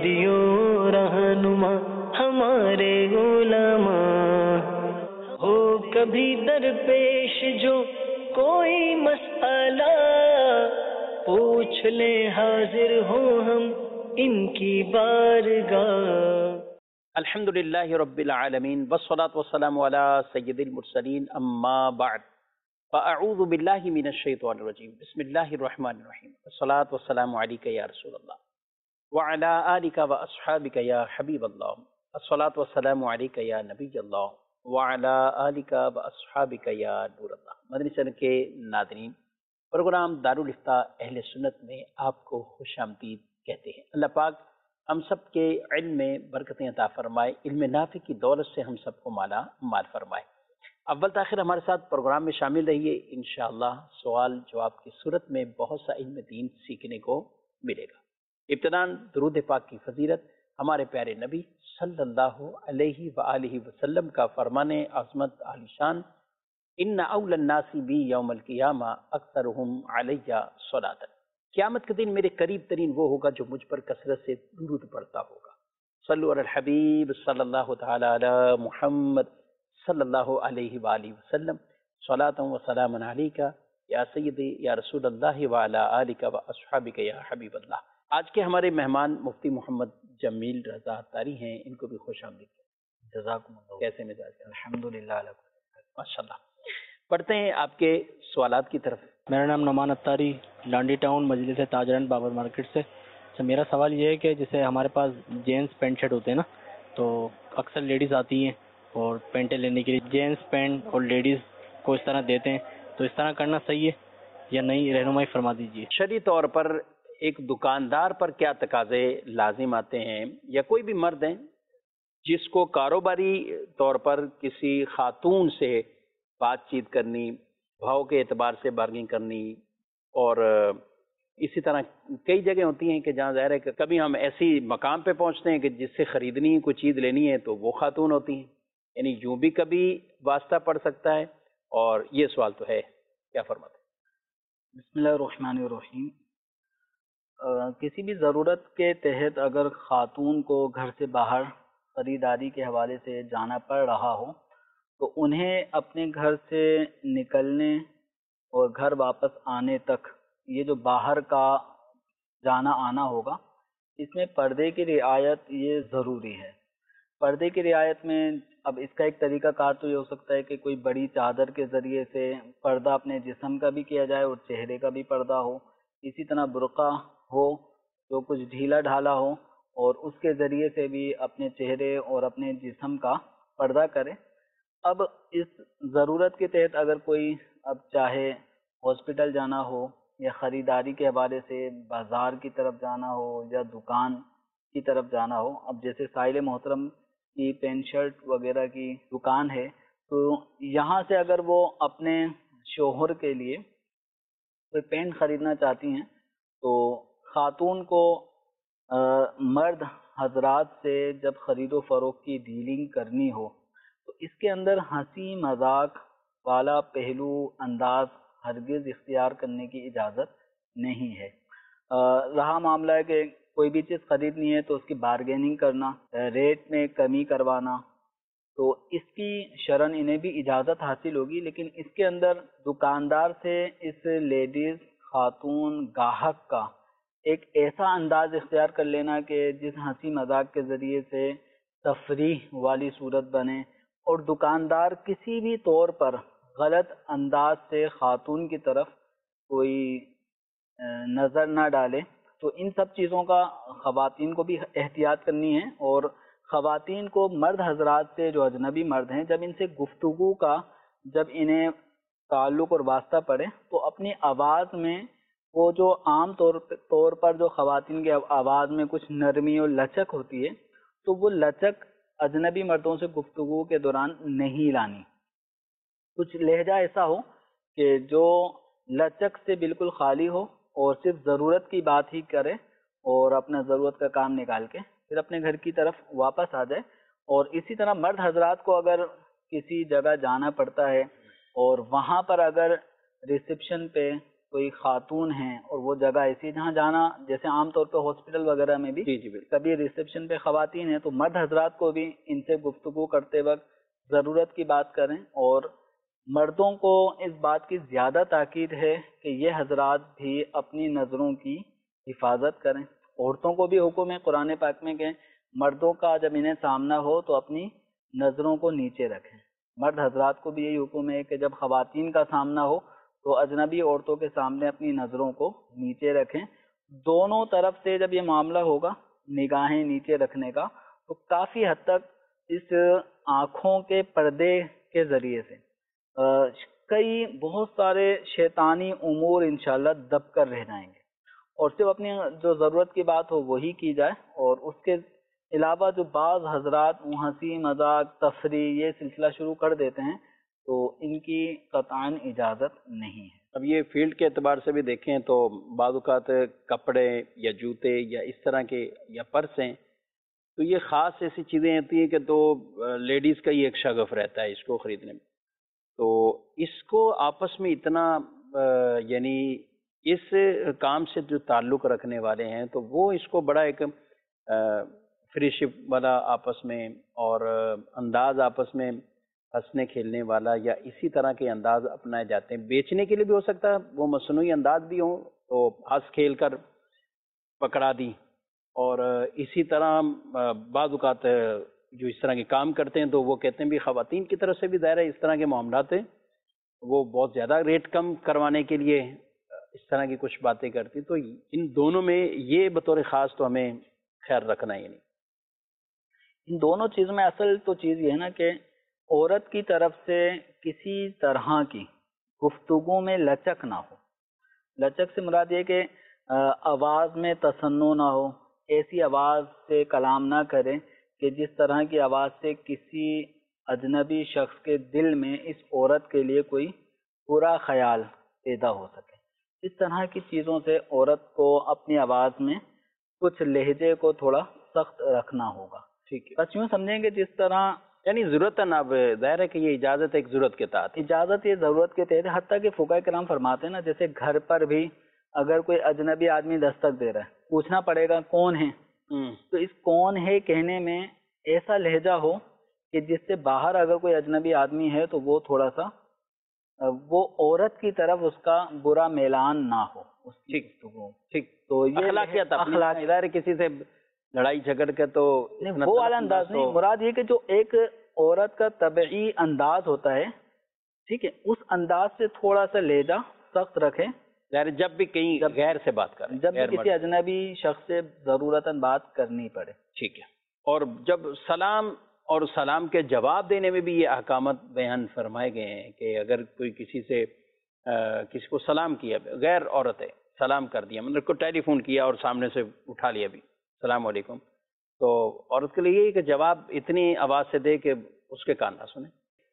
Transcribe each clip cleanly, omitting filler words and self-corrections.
ہادیوں رہنما ہمارے علماء، ہو کبھی درپیش جو کوئی مسئلہ، پوچھ لے حاضر ہوں ہم ان کی بارگاہ۔ الحمدللہ رب العالمین والصلاة والسلام علی سید المرسلین، اما بعد فاعوذ باللہ من الشیطان الرجیم، بسم اللہ الرحمن الرحیم، والصلاة والسلام علیک یا رسول اللہ وعلی آلک واصحابک یا حبیب اللہ، والصلاة والسلام علیک یا نبی اللہ وعلی آلک واصحابک یا نور اللہ۔ مدنی چینل کے ناظرین، پروگرام دارالافتاء اہل سنت میں آپ کو خوش آمدید کہتے ہیں۔ اللہ پاک ہم سب کے علم میں برکتیں عطا فرمائے، علم نافع کی دولت سے ہم سب کو مالا مال فرمائے۔ اول تاخیر ہمارے ساتھ پروگرام میں شامل رہیے، انشاءاللہ سوال جواب کی صورت میں بہت سا علم دین سیکھنے کو ملے گا۔ ابتداً درود پاک کی فضیلت ہمارے پیارے نبی صلی اللہ علیہ وآلہ وسلم کا فرمان عظمت عالی شان، ان اول الناس بی یوم القیامہ اکثرہم علیہ صلاۃ، قیامت کے دن میرے قریب ترین وہ ہوگا جو مجھ پر کثرت سے درود پڑھتا ہوگا۔ صلو علی الحبیب صلی اللہ تعالی علی محمد صلی اللہ علیہ وآلہ وسلم، صلاۃ و سلام علیک یا سیدی یا رسول اللہ وعلی آلک و اصحابک یا حبیب اللہ۔ آج کے ہمارے مہمان مفتی محمد جمیل رضا عطاری ہیں، ان کو بھی خوش آمدید۔ جزاکم اللہ۔ کیسے مزاج ہیں؟ الحمدللہ ماشاءاللہ۔ پڑھتے ہیں آپ کے سوالات کی طرف۔ میرا نام نعمان عطاری، لانڈی ٹاؤن مجلس تاجران بابر مارکیٹ سے۔ اچھا، میرا سوال یہ ہے کہ جیسے ہمارے پاس جینس پینٹ شرٹ ہوتے ہیں نا، تو اکثر لیڈیز آتی ہیں اور پینٹیں لینے کے لیے جینس پینٹ اور لیڈیز کو اس طرح دیتے ہیں، تو اس طرح کرنا صحیح ہے یا نہیں؟ رہنمائی فرما دیجیے۔ شرعی طور پر ایک دکاندار پر کیا تقاضے لازم آتے ہیں، یا کوئی بھی مرد ہیں جس کو کاروباری طور پر کسی خاتون سے بات چیت کرنی، بھاؤ کے اعتبار سے بارگنگ کرنی، اور اسی طرح کئی جگہ ہوتی ہیں کہ جہاں ظاہر ہے کہ کبھی ہم ایسی مقام پہ پہنچتے ہیں کہ جس سے خریدنی کوئی چیز لینی ہے تو وہ خاتون ہوتی ہیں، یعنی یوں بھی کبھی واسطہ پڑ سکتا ہے، اور یہ سوال تو ہے، کیا فرماتے ہیں؟ بسم اللہ الرحمن الرحیم۔ کسی بھی ضرورت کے تحت اگر خاتون کو گھر سے باہر خریداری کے حوالے سے جانا پڑ رہا ہو تو انہیں اپنے گھر سے نکلنے اور گھر واپس آنے تک یہ جو باہر کا جانا آنا ہوگا، اس میں پردے کی رعایت یہ ضروری ہے۔ پردے کی رعایت میں اب اس کا ایک طریقہ کار تو یہ ہو سکتا ہے کہ کوئی بڑی چادر کے ذریعے سے پردہ اپنے جسم کا بھی کیا جائے اور چہرے کا بھی پردہ ہو، اسی طرح برقع ہو جو کچھ ڈھیلا ڈھالا ہو اور اس کے ذریعے سے بھی اپنے چہرے اور اپنے جسم کا پردہ کرے۔ اب اس ضرورت کے تحت اگر کوئی اب چاہے ہاسپٹل جانا ہو یا خریداری کے حوالے سے بازار کی طرف جانا ہو یا دکان کی طرف جانا ہو، اب جیسے سائل محترم کی پینٹ شرٹ وغیرہ کی دکان ہے، تو یہاں سے اگر وہ اپنے شوہر کے لیے کوئی پینٹ خریدنا چاہتی ہیں تو خاتون کو مرد حضرات سے جب خرید و فروخت کی ڈیلنگ کرنی ہو تو اس کے اندر ہنسی مذاق والا پہلو انداز ہرگز اختیار کرنے کی اجازت نہیں ہے۔ رہا معاملہ ہے کہ کوئی بھی چیز خریدنی ہے تو اس کی بارگیننگ کرنا، ریٹ میں کمی کروانا، تو اس کی شرعاً انہیں بھی اجازت حاصل ہوگی، لیکن اس کے اندر دکاندار سے اس لیڈیز خاتون گاہک کا ایک ایسا انداز اختیار کر لینا کہ جس ہنسی مذاق کے ذریعے سے تفریح والی صورت بنے اور دکاندار کسی بھی طور پر غلط انداز سے خاتون کی طرف کوئی نظر نہ ڈالے، تو ان سب چیزوں کا خواتین کو بھی احتیاط کرنی ہے۔ اور خواتین کو مرد حضرات سے جو اجنبی مرد ہیں جب ان سے گفتگو کا جب انہیں تعلق اور واسطہ پڑے تو اپنی آواز میں وہ جو عام طور پر جو خواتین کی آواز میں کچھ نرمی اور لچک ہوتی ہے، تو وہ لچک اجنبی مردوں سے گفتگو کے دوران نہیں لانی۔ کچھ لہجہ ایسا ہو کہ جو لچک سے بالکل خالی ہو اور صرف ضرورت کی بات ہی کرے اور اپنا ضرورت کا کام نکال کے پھر اپنے گھر کی طرف واپس آ جائے۔ اور اسی طرح مرد حضرات کو اگر کسی جگہ جانا پڑتا ہے اور وہاں پر اگر ریسیپشن پہ کوئی خاتون ہیں اور وہ جگہ ایسی ہے جہاں جانا، جیسے عام طور پہ ہاسپٹل وغیرہ میں بھی جی جی بالکل. کبھی ریسیپشن پہ خواتین ہیں، تو مرد حضرات کو بھی ان سے گفتگو کرتے وقت ضرورت کی بات کریں، اور مردوں کو اس بات کی زیادہ تاکید ہے کہ یہ حضرات بھی اپنی نظروں کی حفاظت کریں. عورتوں کو بھی حکم ہے قرآن پاک میں کہ مردوں کا جب انہیں سامنا ہو تو اپنی نظروں کو نیچے رکھیں. مرد حضرات کو بھی یہی حکم ہے کہ جب خواتین کا سامنا ہو تو اجنبی عورتوں کے سامنے اپنی نظروں کو نیچے رکھیں. دونوں طرف سے جب یہ معاملہ ہوگا نگاہیں نیچے رکھنے کا، تو کافی حد تک اس آنکھوں کے پردے کے ذریعے سے کئی بہت سارے شیطانی امور انشاءاللہ دب کر رہ جائیں گے، اور صرف اپنی جو ضرورت کی بات ہو وہی کی جائے. اور اس کے علاوہ جو بعض حضرات ہنسی مذاق تفریح یہ سلسلہ شروع کر دیتے ہیں تو ان کی قطعاً اجازت نہیں ہے. اب یہ فیلڈ کے اعتبار سے بھی دیکھیں تو بعض اوقات کپڑے یا جوتے یا اس طرح کے یا پرس ہیں، تو یہ خاص ایسی چیزیں ہوتی ہیں کہ تو لیڈیز کا ہی ایک شغف رہتا ہے اس کو خریدنے میں. تو اس کو آپس میں اتنا یعنی اس کام سے جو تعلق رکھنے والے ہیں تو وہ اس کو بڑا ایک فری شپ والا آپس میں اور انداز آپس میں ہنسنے کھیلنے والا یا اسی طرح کے انداز اپنائے جاتے ہیں. بیچنے کے لیے بھی ہو سکتا ہے وہ مصنوعی انداز بھی ہوں تو ہنس کھیل کر پکڑا دی، اور اسی طرح بعض اوقات جو اس طرح کے کام کرتے ہیں تو وہ کہتے ہیں بھی خواتین کی طرف سے بھی ظاہر ہے اس طرح کے معاملات ہیں، وہ بہت زیادہ ریٹ کم کروانے کے لیے اس طرح کی کچھ باتیں کرتی. تو ان دونوں میں یہ بطور خاص تو ہمیں خیال رکھنا ہی نہیں. ان دونوں چیزوں میں اصل تو چیز یہ ہے نا کہ عورت کی طرف سے کسی طرح کی گفتگو میں لچک نہ ہو. لچک سے مراد یہ کہ آواز میں تصنع نہ ہو، ایسی آواز سے کلام نہ کرے کہ جس طرح کی آواز سے کسی اجنبی شخص کے دل میں اس عورت کے لیے کوئی برا خیال پیدا ہو سکے. اس طرح کی چیزوں سے عورت کو اپنی آواز میں کچھ لہجے کو تھوڑا سخت رکھنا ہوگا. ٹھیک ہے، بس یوں سمجھیں گے جس طرح یعنی ضرورت اب ظاہر ہے کہ یہ اجازت ایک ضرورت کے تحت ہے. اجازت یہ ضرورت کے تحت، حتیٰ کہ فقہاء کرام فرماتے ہیں نا جیسے گھر پر بھی اگر کوئی اجنبی آدمی دستک دے رہا ہے پوچھنا پڑے گا کون ہے، تو اس کون ہے کہنے میں ایسا لہجہ ہو کہ جس سے باہر اگر کوئی اجنبی آدمی ہے تو وہ تھوڑا سا وہ عورت کی طرف اس کا برا میلان نہ ہو. ٹھیک ٹھیک. تو یہ اخلاقیات اخلاق ظاہر ہے کسی سے لڑائی جھگڑ کے تو وہ والا انداز نہیں، مراد یہ کہ جو ایک عورت کا طبعی انداز ہوتا ہے، ٹھیک ہے، اس انداز سے تھوڑا سا لہجہ سخت رکھیں. جب بھی کہیں غیر سے بات کریں، جب بھی کسی اجنبی شخص سے ضرورتاً بات کرنی پڑے. ٹھیک ہے. اور جب سلام اور سلام کے جواب دینے میں بھی یہ احکامات بیان فرمائے گئے ہیں کہ اگر کوئی کسی کو سلام کیا، غیر عورت ہے سلام کر دیا، مطلب کو ٹیلی فون کیا اور سامنے سے اٹھا لیا بھی السلام علیکم، تو عورت کے لیے یہی کہ جواب اتنی آواز سے دے کہ اس کے کان نہ سنیں.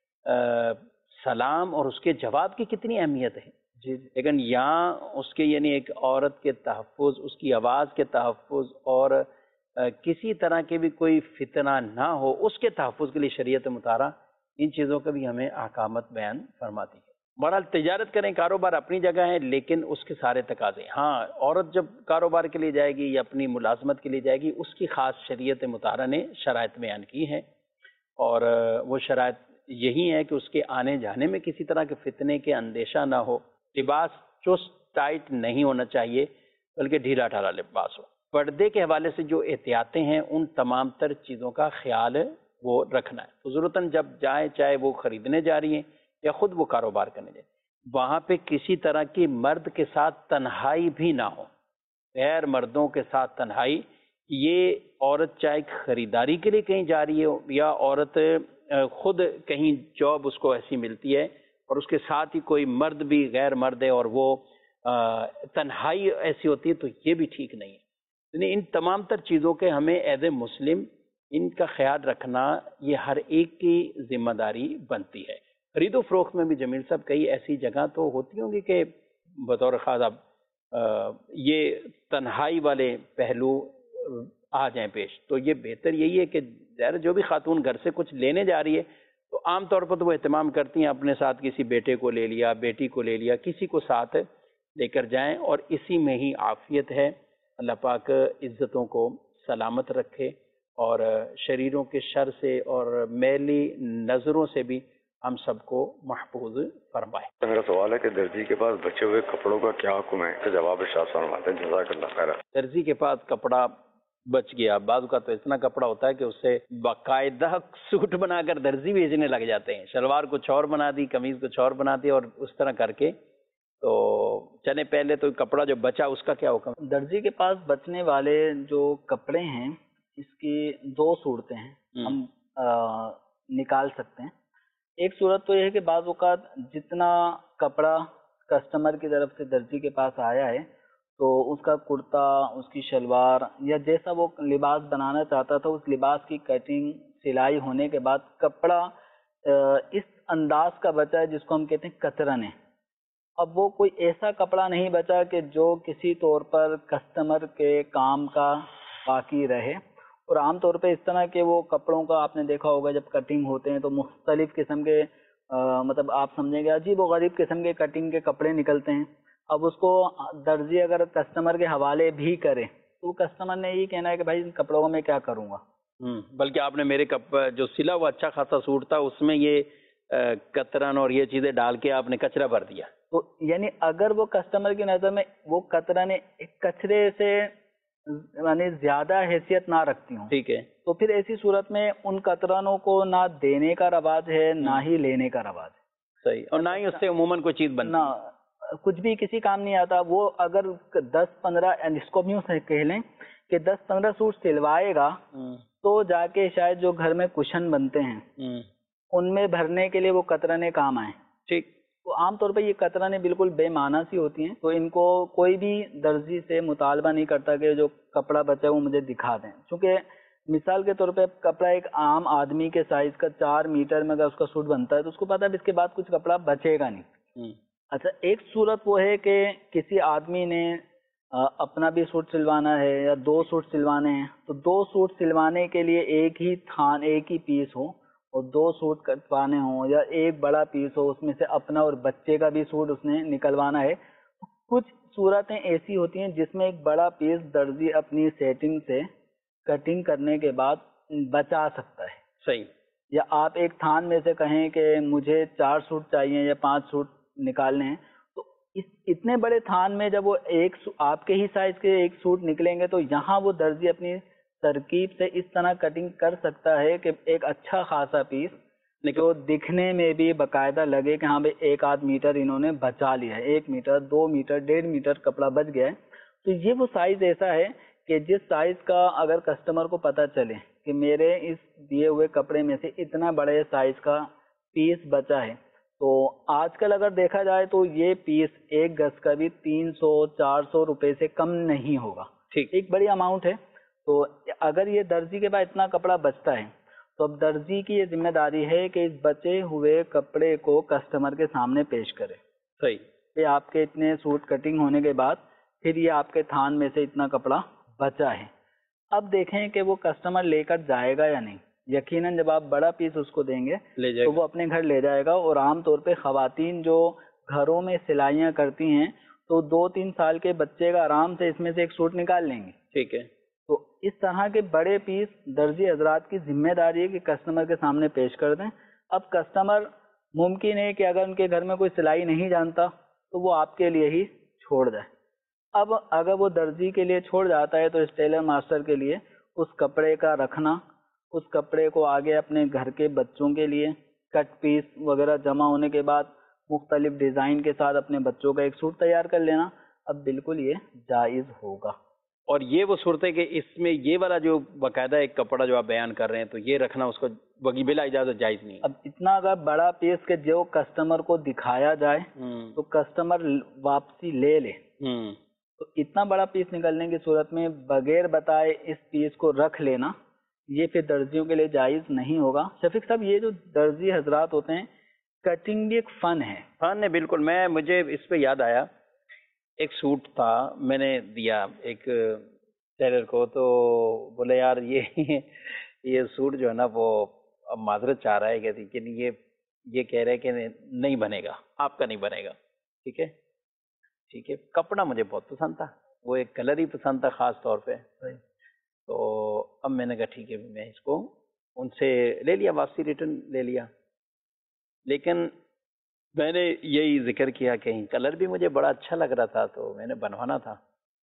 سلام اور اس کے جواب کی کتنی اہمیت ہے. جی لیکن یہاں اس کے یعنی ایک عورت کے تحفظ، اس کی آواز کے تحفظ اور کسی طرح کے بھی کوئی فتنہ نہ ہو اس کے تحفظ کے لیے شریعت مطہرہ ان چیزوں کا بھی ہمیں احکامات بیان فرماتی ہے. بہرحال تجارت کریں، کاروبار اپنی جگہ ہے، لیکن اس کے سارے تقاضے. ہاں عورت جب کاروبار کے لیے جائے گی یا اپنی ملازمت کے لیے جائے گی اس کی خاص شریعت مطہرہ نے شرائط بیان کی ہیں، اور وہ شرائط یہی ہے کہ اس کے آنے جانے میں کسی طرح کے فتنے کے اندیشہ نہ ہو، لباس چست ٹائٹ نہیں ہونا چاہیے بلکہ ڈھیلا ڈھالا لباس ہو. پردے کے حوالے سے جو احتیاطیں ہیں ان تمام تر چیزوں کا خیال وہ رکھنا ہے. تو ضرورتاً جب جائیں، چاہے وہ خریدنے جا رہی ہیں یا خود وہ کاروبار کرنے جائیں، وہاں پہ کسی طرح کی مرد کے ساتھ تنہائی بھی نہ ہو، غیر مردوں کے ساتھ تنہائی. یہ عورت چاہے خریداری کے لیے کہیں جا رہی ہو یا عورت خود کہیں جاب اس کو ایسی ملتی ہے اور اس کے ساتھ ہی کوئی مرد بھی غیر مرد ہے اور وہ تنہائی ایسی ہوتی ہے، تو یہ بھی ٹھیک نہیں ہے. یعنی ان تمام تر چیزوں کے ہمیں ایز اے مسلم ان کا خیال رکھنا یہ ہر ایک کی ذمہ داری بنتی ہے. خرید و فروخت میں بھی جمیل صاحب کئی ایسی جگہ تو ہوتی ہوں گی کہ بطور خاص اب یہ تنہائی والے پہلو آ جائیں پیش، تو یہ بہتر یہی ہے کہ ظاہر جو بھی خاتون گھر سے کچھ لینے جا رہی ہے تو عام طور پر تو وہ اہتمام کرتی ہیں اپنے ساتھ کسی بیٹے کو لے لیا، بیٹی کو لے لیا، کسی کو ساتھ لے کر جائیں، اور اسی میں ہی عافیت ہے۔ اللہ پاک عزتوں کو سلامت رکھے اور شریروں کے شر سے اور میلی نظروں سے بھی ہم سب کو محفوظ فرمائے۔ میرا سوال ہے کہ درزی کے پاس بچے ہوئے کپڑوں کا کیا حکم ہے؟ اس کا جواب ارشاد فرماتے ہیں، جزاک اللہ خیر۔ درزی کے پاس کپڑا بچ گیا، بعض کا تو اتنا کپڑا ہوتا ہے کہ اس سے باقاعدہ سوٹ بنا کر درزی بیچنے لگ جاتے ہیں، شلوار کچھ اور بنا دی، قمیض کچھ اور بنا دی، اور اس طرح کر کے تو چلے پہلے تو کپڑا جو بچا اس کا کیا حکم؟ درزی کے پاس بچنے والے جو کپڑے ہیں اس کی دو صورتیں ہیں، ہم نکال سکتے ہیں۔ ایک صورت تو یہ ہے کہ بعض اوقات جتنا کپڑا کسٹمر کی طرف سے درزی کے پاس آیا ہے تو اس کا کرتا، اس کی شلوار یا جیسا وہ لباس بنانا چاہتا تھا اس لباس کی کٹنگ سلائی ہونے کے بعد کپڑا اس انداز کا بچا ہے جس کو ہم کہتے ہیں کترن ہے۔ اب وہ کوئی ایسا کپڑا نہیں بچا کہ جو کسی طور پر کسٹمر کے کام کا باقی رہے، اور عام طور پہ اس طرح کے وہ کپڑوں کا آپ نے دیکھا ہوگا جب کٹنگ ہوتے ہیں تو مختلف قسم کے مطلب آپ سمجھیں گے عجیب و غریب قسم کے کٹنگ کے کپڑے نکلتے ہیں۔ اب اس کو درزی اگر کسٹمر کے حوالے بھی کرے تو کسٹمر نے یہ کہنا ہے کہ بھائی ان کپڑوں کو میں کیا کروں گا۔ بلکہ آپ نے میرے جو سلا ہوا اچھا خاصا سوٹ تھا اس میں یہ کترن اور یہ چیزیں ڈال کے آپ نے کچرا بھر دیا، تو یعنی اگر وہ کسٹمر کی نظر میں وہ کترن ایک کچرے سے یعنی زیادہ حیثیت نہ رکھتی ہوں، ٹھیک ہے، تو پھر ایسی صورت میں ان کترنوں کو نہ دینے کا رواج ہے نہ ہی لینے کا رواج ہے، صحیح، اور نہ ہی اس سے عموماً کوئی چیز بنتی، نہ کچھ بھی کسی کام نہیں آتا۔ وہ اگر 10-15 اس کو بھی یوں سے کہہ لیں کہ 10-15 سوٹ سلوائے گا تو جا کے شاید جو گھر میں کشن بنتے ہیں ان میں بھرنے کے لیے وہ کترنے کام آئیں، ٹھیک۔ تو عام طور پہ یہ کترنے بالکل بے معنی سی ہوتی ہیں، تو ان کو کوئی بھی درزی سے مطالبہ نہیں کرتا کہ جو کپڑا بچا ہے وہ مجھے دکھا دیں، چونکہ مثال کے طور پہ کپڑا ایک عام آدمی کے سائز کا 4 میٹر میں اگر اس کا سوٹ بنتا ہے تو اس کو پتا ہے اس کے بعد کچھ کپڑا بچے گا نہیں۔ اچھا، ایک صورت وہ ہے کہ کسی آدمی نے اپنا بھی سوٹ سلوانا ہے یا 2 سوٹ سلوانے ہیں، تو 2 سوٹ سلوانے کے لیے ایک ہی تھان ایک ہی پیس ہو اور 2 سوٹ کٹوانے ہوں، یا ایک بڑا پیس ہو اس میں سے اپنا اور بچے کا بھی سوٹ اس نے نکلوانا ہے۔ کچھ صورتیں ایسی ہوتی ہیں جس میں ایک بڑا پیس درزی اپنی سیٹنگ سے کٹنگ کرنے کے بعد بچا سکتا ہے، صحیح، یا آپ ایک تھان میں سے کہیں کہ مجھے 4 سوٹ چاہیے یا 5 سوٹ نکالنے ہیں، تو اتنے بڑے تھان میں جب وہ آپ کے ہی سائز کے ایک سوٹ نکلیں گے تو یہاں وہ درزی اپنی ترکیب سے اس طرح کٹنگ کر سکتا ہے کہ ایک اچھا خاصا پیس جو دکھنے میں بھی باقاعدہ لگے کہ ہاں بھائی 1-8 میٹر انہوں نے بچا لیا ہے، 1 میٹر 2 میٹر 1.5 میٹر کپڑا بچ گیا ہے۔ تو یہ وہ سائز ایسا ہے کہ جس سائز کا اگر کسٹمر کو پتہ چلے کہ میرے اس دیے ہوئے کپڑے میں سے اتنا بڑے سائز کا پیس بچا ہے، تو آج کل اگر دیکھا جائے تو یہ پیس 1 گز کا بھی 300-400 روپے سے کم نہیں ہوگا، ٹھیک، ایک بڑی اماؤنٹ ہے۔ تو اگر یہ درزی کے بعد اتنا کپڑا بچتا ہے تو اب درزی کی یہ ذمہ داری ہے کہ اس بچے ہوئے کپڑے کو کسٹمر کے سامنے پیش کرے، صحیح، کہ آپ کے اتنے سوٹ کٹنگ ہونے کے بعد پھر یہ آپ کے تھان میں سے اتنا کپڑا بچا ہے۔ اب دیکھیں کہ وہ کسٹمر لے کر جائے گا یا نہیں۔ یقیناً جب آپ بڑا پیس اس کو دیں گے تو وہ اپنے گھر لے جائے گا، اور عام طور پہ خواتین جو گھروں میں سلائیاں کرتی ہیں تو 2-3 سال کے بچے کا آرام سے اس میں سے ایک سوٹ نکال لیں گے، ٹھیک ہے۔ تو اس طرح کے بڑے پیس درزی حضرات کی ذمہ داری ہے کہ کسٹمر کے سامنے پیش کر دیں۔ اب کسٹمر ممکن ہے کہ اگر ان کے گھر میں کوئی سلائی نہیں جانتا تو وہ آپ کے لیے ہی چھوڑ جائے۔ اب اگر وہ درزی کے لیے چھوڑ جاتا ہے تو اس ٹیلر ماسٹر کے لیے اس کپڑے کا رکھنا، اس کپڑے کو آگے اپنے گھر کے بچوں کے لیے کٹ پیس وغیرہ جمع ہونے کے بعد مختلف ڈیزائن کے ساتھ اپنے بچوں کا ایک سوٹ تیار کر لینا اب بالکل یہ جائز ہوگا۔ اور یہ وہ صورت ہے کہ اس میں یہ والا جو باقاعدہ ایک کپڑا جو آپ بیان کر رہے ہیں تو یہ رکھنا اس کو بلا اجازت جائز نہیں ہے۔ اب اتنا اگر بڑا پیس کے جو کسٹمر کو دکھایا جائے تو کسٹمر واپسی لے لے، تو اتنا بڑا پیس نکلنے کی صورت میں بغیر بتائے اس پیس کو رکھ لینا یہ پھر درزیوں کے لیے جائز نہیں ہوگا۔ شفیق صاحب، یہ جو درزی حضرات ہوتے ہیں کٹنگ بھی ایک فن ہے۔ فن ہے، بالکل۔ مجھے اس پہ یاد آیا، ایک سوٹ تھا میں نے دیا ایک ٹیلر کو، تو بولے یار یہ سوٹ جو ہے نا وہ اب معذرت چاہ رہا ہے کہ یہ کہہ رہے کہ نہیں بنے گا، آپ کا نہیں بنے گا، ٹھیک ہے۔ ٹھیک ہے. کپڑا مجھے بہت پسند تھا, وہ ایک کلر ہی پسند تھا خاص طور پہ. تو اب میں نے کہا ٹھیک ہے میں اس کو ان سے لے لیا, واپسی ریٹرن لے لیا. لیکن میں نے یہی ذکر کیا کہ کلر بھی مجھے بڑا اچھا لگ رہا تھا تو میں نے بنوانا تھا.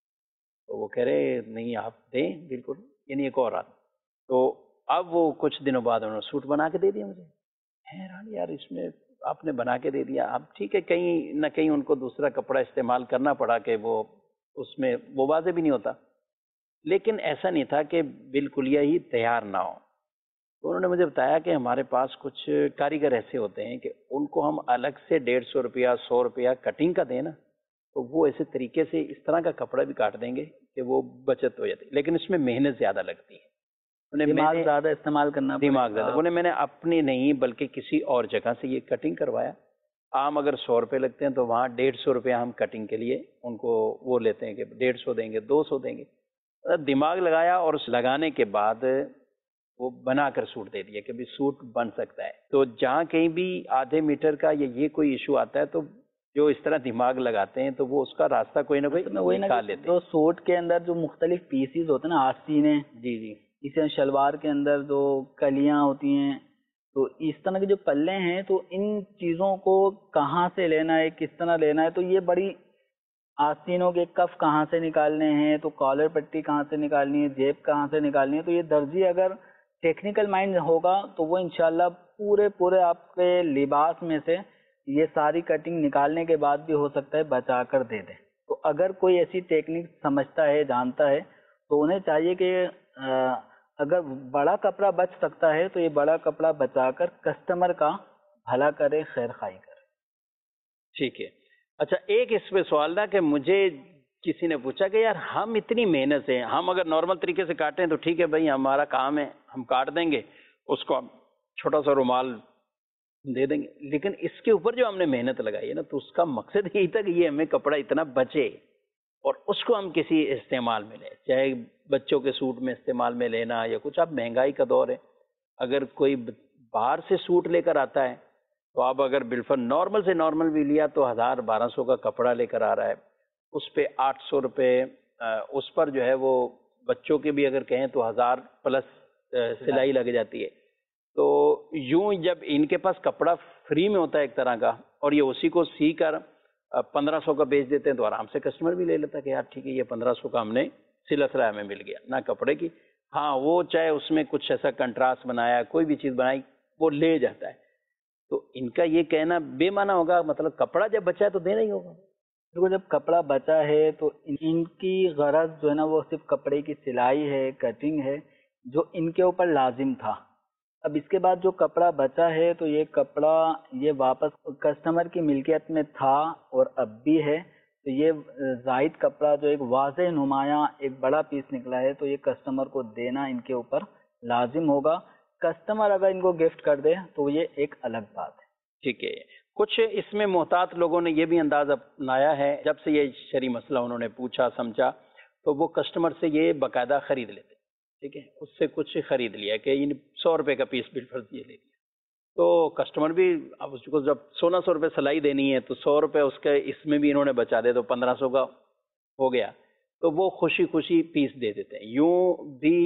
تو وہ کہہ رہے نہیں آپ دیں بالکل, یعنی ایک اور آدمی. تو اب وہ کچھ دنوں بعد انہوں نے سوٹ بنا کے دے دیا مجھے. حیران یار اس میں آپ نے بنا کے دے دیا. اب ٹھیک ہے کہیں نہ کہیں ان کو دوسرا کپڑا استعمال کرنا پڑا کہ وہ اس میں وہ واضح بھی نہیں ہوتا, لیکن ایسا نہیں تھا کہ بالکل یہی تیار نہ ہو. تو انہوں نے مجھے بتایا کہ ہمارے پاس کچھ کاریگر ایسے ہوتے ہیں کہ ان کو ہم الگ سے 150 روپیہ 100 روپیہ کٹنگ کا دیں نا, تو وہ ایسے طریقے سے اس طرح کا کپڑا بھی کاٹ دیں گے کہ وہ بچت ہو جاتی ہے, لیکن اس میں محنت زیادہ لگتی ہے. دماغ زیادہ استعمال کرنا, دماغ زیادہ. انہیں میں نے اپنی نہیں بلکہ کسی اور جگہ سے یہ کٹنگ کروایا. عام اگر 100 روپے لگتے ہیں تو وہاں 150 روپیہ ہم کٹنگ کے لیے ان کو وہ لیتے ہیں کہ 150 دیں گے 200 دیں گے. دماغ لگایا اور اس لگانے کے بعد وہ بنا کر سوٹ دے دیا کہ بھی سوٹ بن سکتا ہے. تو جہاں کہیں بھی آدھے میٹر کا یا یہ کوئی ایشو آتا ہے تو جو اس طرح دماغ لگاتے ہیں تو وہ اس کا راستہ کوئی نہ کوئی نکال لیتے ہیں. تو سوٹ کے اندر جو مختلف پیسز ہوتے ہیں نا, آستینیں, جی جی, اسے شلوار کے اندر جو کلیاں ہوتی ہیں, تو اس طرح کے جو پلے ہیں تو ان چیزوں کو کہاں سے لینا ہے, کس طرح لینا ہے, تو یہ بڑی آستینوں کے کف کہاں سے نکالنے ہیں, تو کالر پٹی کہاں سے نکالنی ہے, جیب کہاں سے نکالنی ہے, تو یہ درزی اگر ٹیکنیکل مائنڈ ہوگا تو وہ انشاءاللہ پورے آپ کے لباس میں سے یہ ساری کٹنگ نکالنے کے بعد بھی ہو سکتا ہے بچا کر دے دیں. تو اگر کوئی ایسی ٹیکنیک سمجھتا ہے, جانتا ہے, تو انہیں چاہیے کہ اگر بڑا کپڑا بچ سکتا ہے تو یہ بڑا کپڑا بچا کر کسٹمر کا بھلا کرے, خیر خواہی کرے. ٹھیک ہے. اچھا ایک اس پہ سوال تھا کہ مجھے کسی نے پوچھا کہ یار ہم اتنی محنت سے, ہم اگر نارمل طریقے سے کاٹیں تو ٹھیک ہے بھائی ہمارا کام ہے ہم کاٹ دیں گے, اس کو ہم چھوٹا سا رومال دے دیں گے, لیکن اس کے اوپر جو ہم نے محنت لگائی ہے نا تو اس کا مقصد یہی تھا کہ یہ ہمیں کپڑا اتنا بچے اور اس کو ہم کسی استعمال میں لیں, چاہے بچوں کے سوٹ میں استعمال میں لینا یا کچھ. اب مہنگائی کا دور ہے, اگر کوئی باہر سے سوٹ لے کر آتا ہے تو اب اگر بالفل نارمل سے نارمل بھی لیا تو 1000-1200 کا کپڑا لے کر آ رہا ہے, اس پہ 800 روپے, اس پر جو ہے وہ بچوں کے بھی اگر کہیں تو 1000 پلس سلائی لگ جاتی ہے. تو یوں جب ان کے پاس کپڑا فری میں ہوتا ہے ایک طرح کا اور یہ اسی کو سی کر 1500 کا بیچ دیتے ہیں تو آرام سے کسٹمر بھی لے لیتا ہے کہ یار ٹھیک ہے یہ 1500 کا ہم نے سلا سلایا میں مل گیا, نہ کپڑے کی. ہاں وہ چاہے اس میں کچھ ایسا کنٹراسٹ بنایا, کوئی بھی چیز بنائی, وہ لے جاتا ہے. تو ان کا یہ کہنا بے معنی ہوگا, مطلب کپڑا جب بچا ہے تو دینا ہی ہوگا. دیکھو جب کپڑا بچا ہے تو ان کی غرض جو ہے نا وہ صرف کپڑے کی سلائی ہے, کٹنگ ہے, جو ان کے اوپر لازم تھا. اب اس کے بعد جو کپڑا بچا ہے تو یہ کپڑا یہ واپس کسٹمر کی ملکیت میں تھا اور اب بھی ہے, تو یہ زائد کپڑا جو ایک واضح نمایاں ایک بڑا پیس نکلا ہے تو یہ کسٹمر کو دینا ان کے اوپر لازم ہوگا. کسٹمر اگر ان کو گفٹ کر دے تو یہ ایک الگ بات ہے. ٹھیک ہے. کچھ اس میں محتاط لوگوں نے یہ بھی انداز اپنایا ہے, جب سے یہ شرعی مسئلہ انہوں نے پوچھا سمجھا تو وہ کسٹمر سے یہ باقاعدہ خرید لیتے. ٹھیک ہے, اس سے کچھ خرید لیا کہ 100 روپے کا پیس بالفرض یہ لے لیا, تو کسٹمر بھی اب اس کو جب 1600 روپے سلائی دینی ہے تو 100 روپے اس کے اس میں بھی انہوں نے بچا دے تو 1500 کا ہو گیا, تو وہ خوشی خوشی پیس دے دیتے ہیں. یوں بھی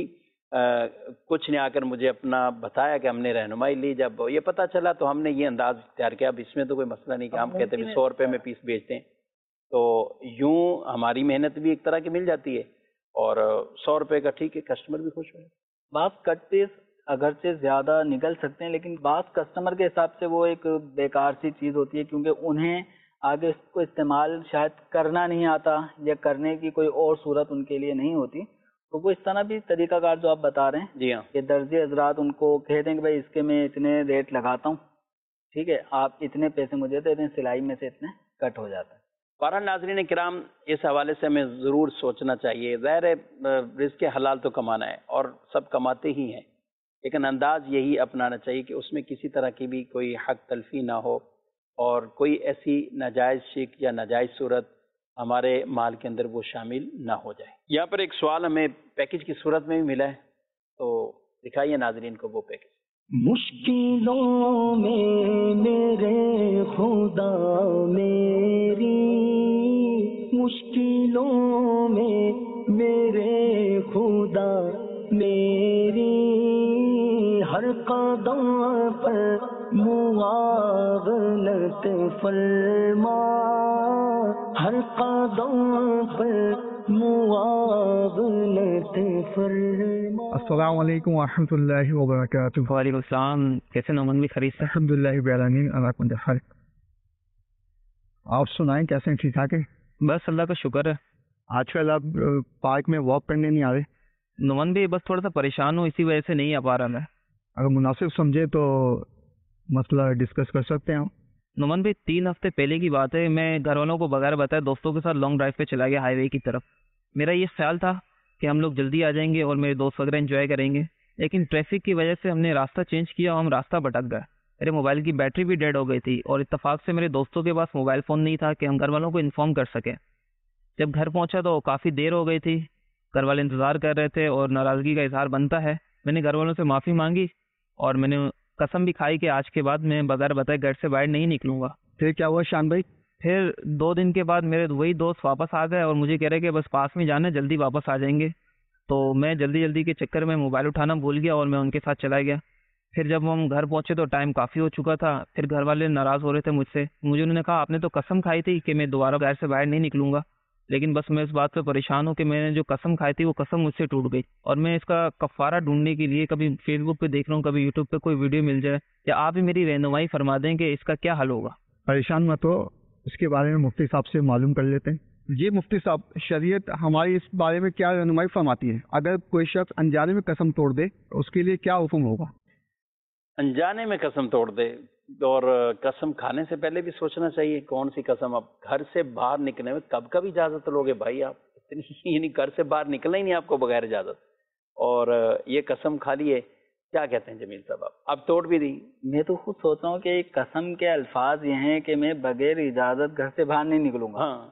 کچھ نے آ کر مجھے اپنا بتایا کہ ہم نے رہنمائی لی, جب یہ پتہ چلا تو ہم نے یہ انداز اختیار کیا. اب اس میں تو کوئی مسئلہ نہیں کہ ہم کہتے ہیں 100 روپے میں پیس بیچتے ہیں, تو یوں ہماری محنت بھی ایک طرح کی مل جاتی ہے اور 100 روپے کا ٹھیک ہے, کسٹمر بھی خوش ہوئے. بعض کٹ پیس اگرچہ زیادہ نکل سکتے ہیں لیکن بعض کسٹمر کے حساب سے وہ ایک بیکار سی چیز ہوتی ہے, کیونکہ انہیں آگے اس کو استعمال شاید کرنا نہیں آتا یا کرنے کی کوئی اور صورت ان کے لیے نہیں ہوتی. تو وہ اس طرح بھی طریقہ کار جو آپ بتا رہے ہیں, جی ہاں, کہ درزی حضرات ان کو کہہ دیں کہ بھائی اس کے میں اتنے ریٹ لگاتا ہوں, ٹھیک ہے آپ اتنے پیسے مجھے دے دیں, سلائی میں سے اتنے کٹ ہو جاتا ہے. بہرحال ناظرین کرام, اس حوالے سے ہمیں ضرور سوچنا چاہیے. ظاہر ہے رزق حلال تو کمانا ہے اور سب کماتے ہی ہیں, لیکن انداز یہی اپنانا چاہیے کہ اس میں کسی طرح کی بھی کوئی حق تلفی نہ ہو اور کوئی ایسی ناجائز شک یا ناجائز صورت ہمارے مال کے اندر وہ شامل نہ ہو جائے. یہاں پر ایک سوال ہمیں پیکج کی صورت میں بھی ملا ہے, تو دکھائیے ناظرین کو وہ پیکج. مشکلوں میں میرے خدا میری مشکلوں میں میرے خدا میری ہر قدم پر معاونت فرما، ہر قدم پر معاونت فرما۔ السلام علیکم ورحمۃ اللہ وبرکاتہ۔ وعلیکم السلام، کیسے نعمان بھی خرید سے؟ الحمد للہ رب العالمین، اللہ کل خیر۔ آپ سنائیں کیسے ہیں؟ ٹھیک ٹھاک ہے؟ بس اللہ کا شکر ہے۔ آج کل آپ پارک میں واک کرنے نہیں آ رہے؟ نعمان بھی بس تھوڑا سا پریشان ہوں، اسی وجہ سے نہیں آ پا رہا میں۔ اگر مناسب سمجھے تو مسئلہ ڈسکس کر سکتے ہیں۔ نعمان بھی 3 ہفتے پہلے کی بات ہے، میں گھر والوں کو بغیر بتائے دوستوں کے ساتھ لانگ ڈرائیو پہ چلا گیا، ہائی وے کی طرف۔ میرا یہ خیال تھا کہ ہم لوگ جلدی آ جائیں گے اور میرے دوست وغیرہ انجوائے کریں گے، لیکن ٹریفک کی وجہ سے ہم نے راستہ چینج کیا اور ہم راستہ بھٹک گئے۔ میرے موبائل کی بیٹری بھی ڈیڈ ہو گئی تھی اور اتفاق سے میرے دوستوں کے پاس موبائل فون نہیں تھا کہ ہم گھر والوں کو انفارم کر سکیں۔ جب گھر پہنچا تو کافی دیر ہو گئی تھی، گھر والے انتظار کر رہے تھے اور ناراضگی کا اظہار بنتا ہے۔ میں نے گھر والوں سے معافی مانگی اور میں نے قسم بھی کھائی کہ آج کے بعد میں بغیر بتائے گھر سے باہر نہیں نکلوں گا۔ پھر کیا ہوا شان بھائی؟ پھر 2 دن کے بعد میرے وہی دوست واپس آ گئے اور مجھے کہہ رہے کہ بس پاس میں جانا ہے، جلدی واپس آ جائیں گے۔ تو میں جلدی کے چکر میں موبائل اٹھانا بھول گیا اور میں ان کے ساتھ چلا گیا۔ پھر جب ہم گھر پہنچے تو ٹائم کافی ہو چکا تھا۔ پھر گھر والے ناراض ہو رہے تھے مجھ سے، مجھے انہوں نے کہا آپ نے تو قسم کھائی تھی کہ میں دوبارہ گھر سے باہر نہیں نکلوں گا، لیکن بس میں اس بات پہ پریشان ہوں کہ میں نے جو قسم کھائی تھی وہ قسم مجھ سے ٹوٹ گئی، اور میں اس کا کفارہ ڈھونڈنے کے لیے کبھی فیس بک پہ دیکھ رہا ہوں، کبھی یوٹیوب پہ کوئی ویڈیو مل جائے، یا آپ ہی میری رہنمائی فرما دیں کہ اس کا کیا حل ہوگا۔ پریشان مت ہو، اس کے بارے میں مفتی صاحب سے معلوم کر لیتے ہیں۔ جی مفتی صاحب، شریعت ہماری اس بارے میں کیا رہنمائی فرماتی ہے؟ اگر کوئی شخص انجانے میں قسم توڑ دے اس کے لیے کیا حکم ہوگا؟ انجانے میں قسم توڑ دے، اور قسم کھانے سے پہلے بھی سوچنا چاہیے کون سی قسم۔ اب گھر سے باہر نکلنے میں کب کب اجازت لوگے بھائی آپ؟ اتنی یعنی گھر سے باہر نکلنا ہی نہیں آپ کو بغیر اجازت، اور یہ قسم کھا لیے۔ کیا کہتے ہیں جمیل صاحب آپ؟ اب توڑ بھی دی۔ میں تو خود سوچ رہا ہوں کہ قسم کے الفاظ یہ ہیں کہ میں بغیر اجازت گھر سے باہر نہیں نکلوں گا۔ ہاں،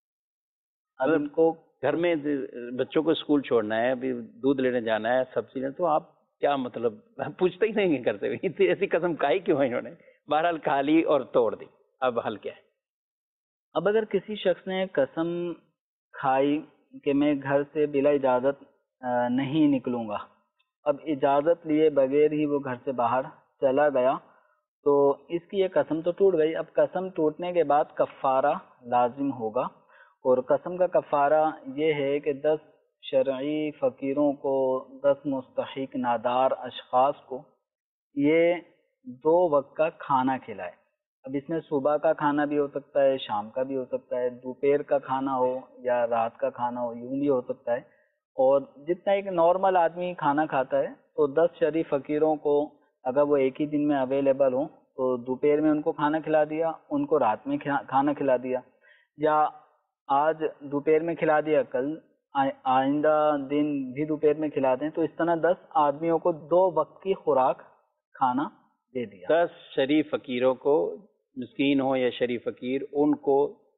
اب ان کو گھر میں بچوں کو اسکول چھوڑنا ہے، ابھی دودھ لینے جانا ہے، سبزی لینا، تو آپ کیا مطلب پوچھتے ہی نہیں کرتے ہوئے ایسی قسم کھائی کیوں ہے انہوں نے؟ بہرحال کھا لی اور توڑ دی، اب حل کیا ہے؟ اب اگر کسی شخص نے قسم کھائی کہ میں گھر سے بلا اجازت نہیں نکلوں گا، اب اجازت لیے بغیر ہی وہ گھر سے باہر چلا گیا، تو اس کی یہ قسم تو ٹوٹ گئی۔ اب قسم ٹوٹنے کے بعد کفارہ لازم ہوگا، اور قسم کا کفارہ یہ ہے کہ 10 شرعی فقیروں کو، 10 مستحق نادار اشخاص کو یہ 2 وقت کا کھانا کھلائے۔ اب اس میں صبح کا کھانا بھی ہو سکتا ہے، شام کا بھی ہو سکتا ہے، دوپہر کا کھانا ہو یا رات کا کھانا ہو، یوں بھی ہو سکتا ہے۔ اور جتنا ایک نارمل آدمی کھانا کھاتا ہے تو 10 شرعی فقیروں کو اگر وہ ایک ہی دن میں اویلیبل ہوں تو دوپہر میں ان کو کھانا کھلا دیا، ان کو رات میں کھانا کھلا دیا، یا آج دوپہر میں کھلا دیا، کل آئندہ دن بھی دوپہر میں کھلا دیں، تو اس طرح 10 آدمیوں کو 2 وقت کی خوراک کھانا دے دیا۔ 10 شریف فقیروں کو، مسکین ہو یا شریف فقیر، ان کو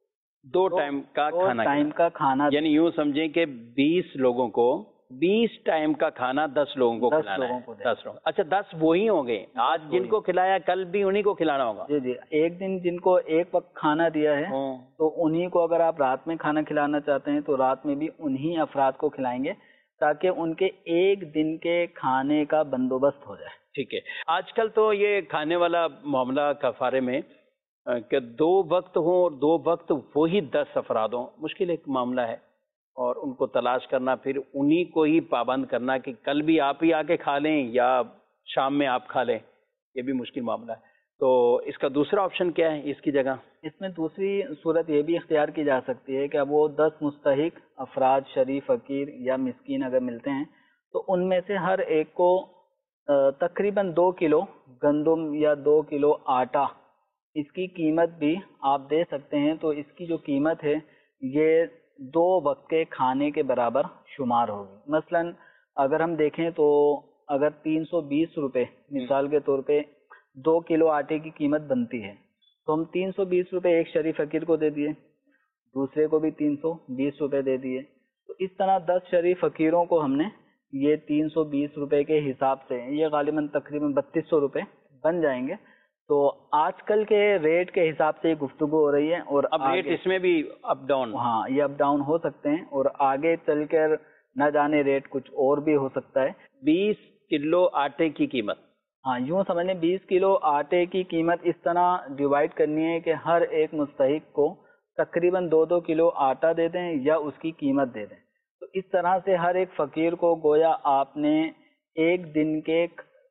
2 ٹائم کا کھانا، یعنی یوں سمجھیں کہ 20 لوگوں کو 20 ٹائم کا کھانا 10 لوگوں کو کھلانا ہے۔ 10 لوگ، اچھا 10 وہی ہوں گے آج جن کو کھلایا، کل بھی انہی کو کھلانا ہوگا؟ جی جی، ایک دن جن کو ایک وقت کھانا دیا ہے تو انہی کو اگر آپ رات میں کھانا کھلانا چاہتے ہیں تو رات میں بھی انہی افراد کو کھلائیں گے، تاکہ ان کے ایک دن کے کھانے کا بندوبست ہو جائے۔ ٹھیک ہے۔ آج کل تو یہ کھانے والا معاملہ کفارے میں کہ 2 وقت ہوں اور 2 وقت وہی 10 افراد ہوں، مشکل ایک معاملہ ہے، اور ان کو تلاش کرنا، پھر انہی کو ہی پابند کرنا کہ کل بھی آپ ہی آ کے کھا لیں یا شام میں آپ کھا لیں، یہ بھی مشکل معاملہ ہے۔ تو اس کا دوسرا آپشن کیا ہے اس کی جگہ؟ اس میں دوسری صورت یہ بھی اختیار کی جا سکتی ہے کہ اب وہ 10 مستحق افراد، شریف فقیر یا مسکین اگر ملتے ہیں تو ان میں سے ہر ایک کو تقریباً 2 کلو گندم یا 2 کلو آٹا، اس کی قیمت بھی آپ دے سکتے ہیں۔ تو اس کی جو قیمت ہے یہ 2 وقت کے کھانے کے برابر شمار ہوگی۔ مثلا اگر ہم دیکھیں تو اگر 320 روپے مثال کے طور پہ 2 کلو آٹے کی قیمت بنتی ہے، تو ہم 320 روپے ایک شریف فقیر کو دے دیے، دوسرے کو بھی 320 روپے دے دیے، تو اس طرح 10 شریف فقیروں کو ہم نے یہ 320 روپے کے حساب سے، یہ غالباً تقریباً 3200 روپے بن جائیں گے، تو آج کل کے ریٹ کے حساب سے یہ گفتگو ہو رہی ہے، اور اب ریٹ اس میں بھی اپ ڈاؤن، ہاں یہ اپ ڈاؤن ہو سکتے ہیں، اور آگے چل کر نہ جانے ریٹ کچھ اور بھی ہو سکتا ہے۔ 20 کلو آٹے کی قیمت، ہاں یوں سمجھ لیں 20 کلو آٹے کی قیمت اس طرح ڈیوائڈ کرنی ہے کہ ہر ایک مستحق کو تقریباً 2 کلو آٹا دے دیں یا اس کی قیمت دے دیں۔ تو اس طرح سے ہر ایک فقیر کو گویا آپ نے ایک دن کے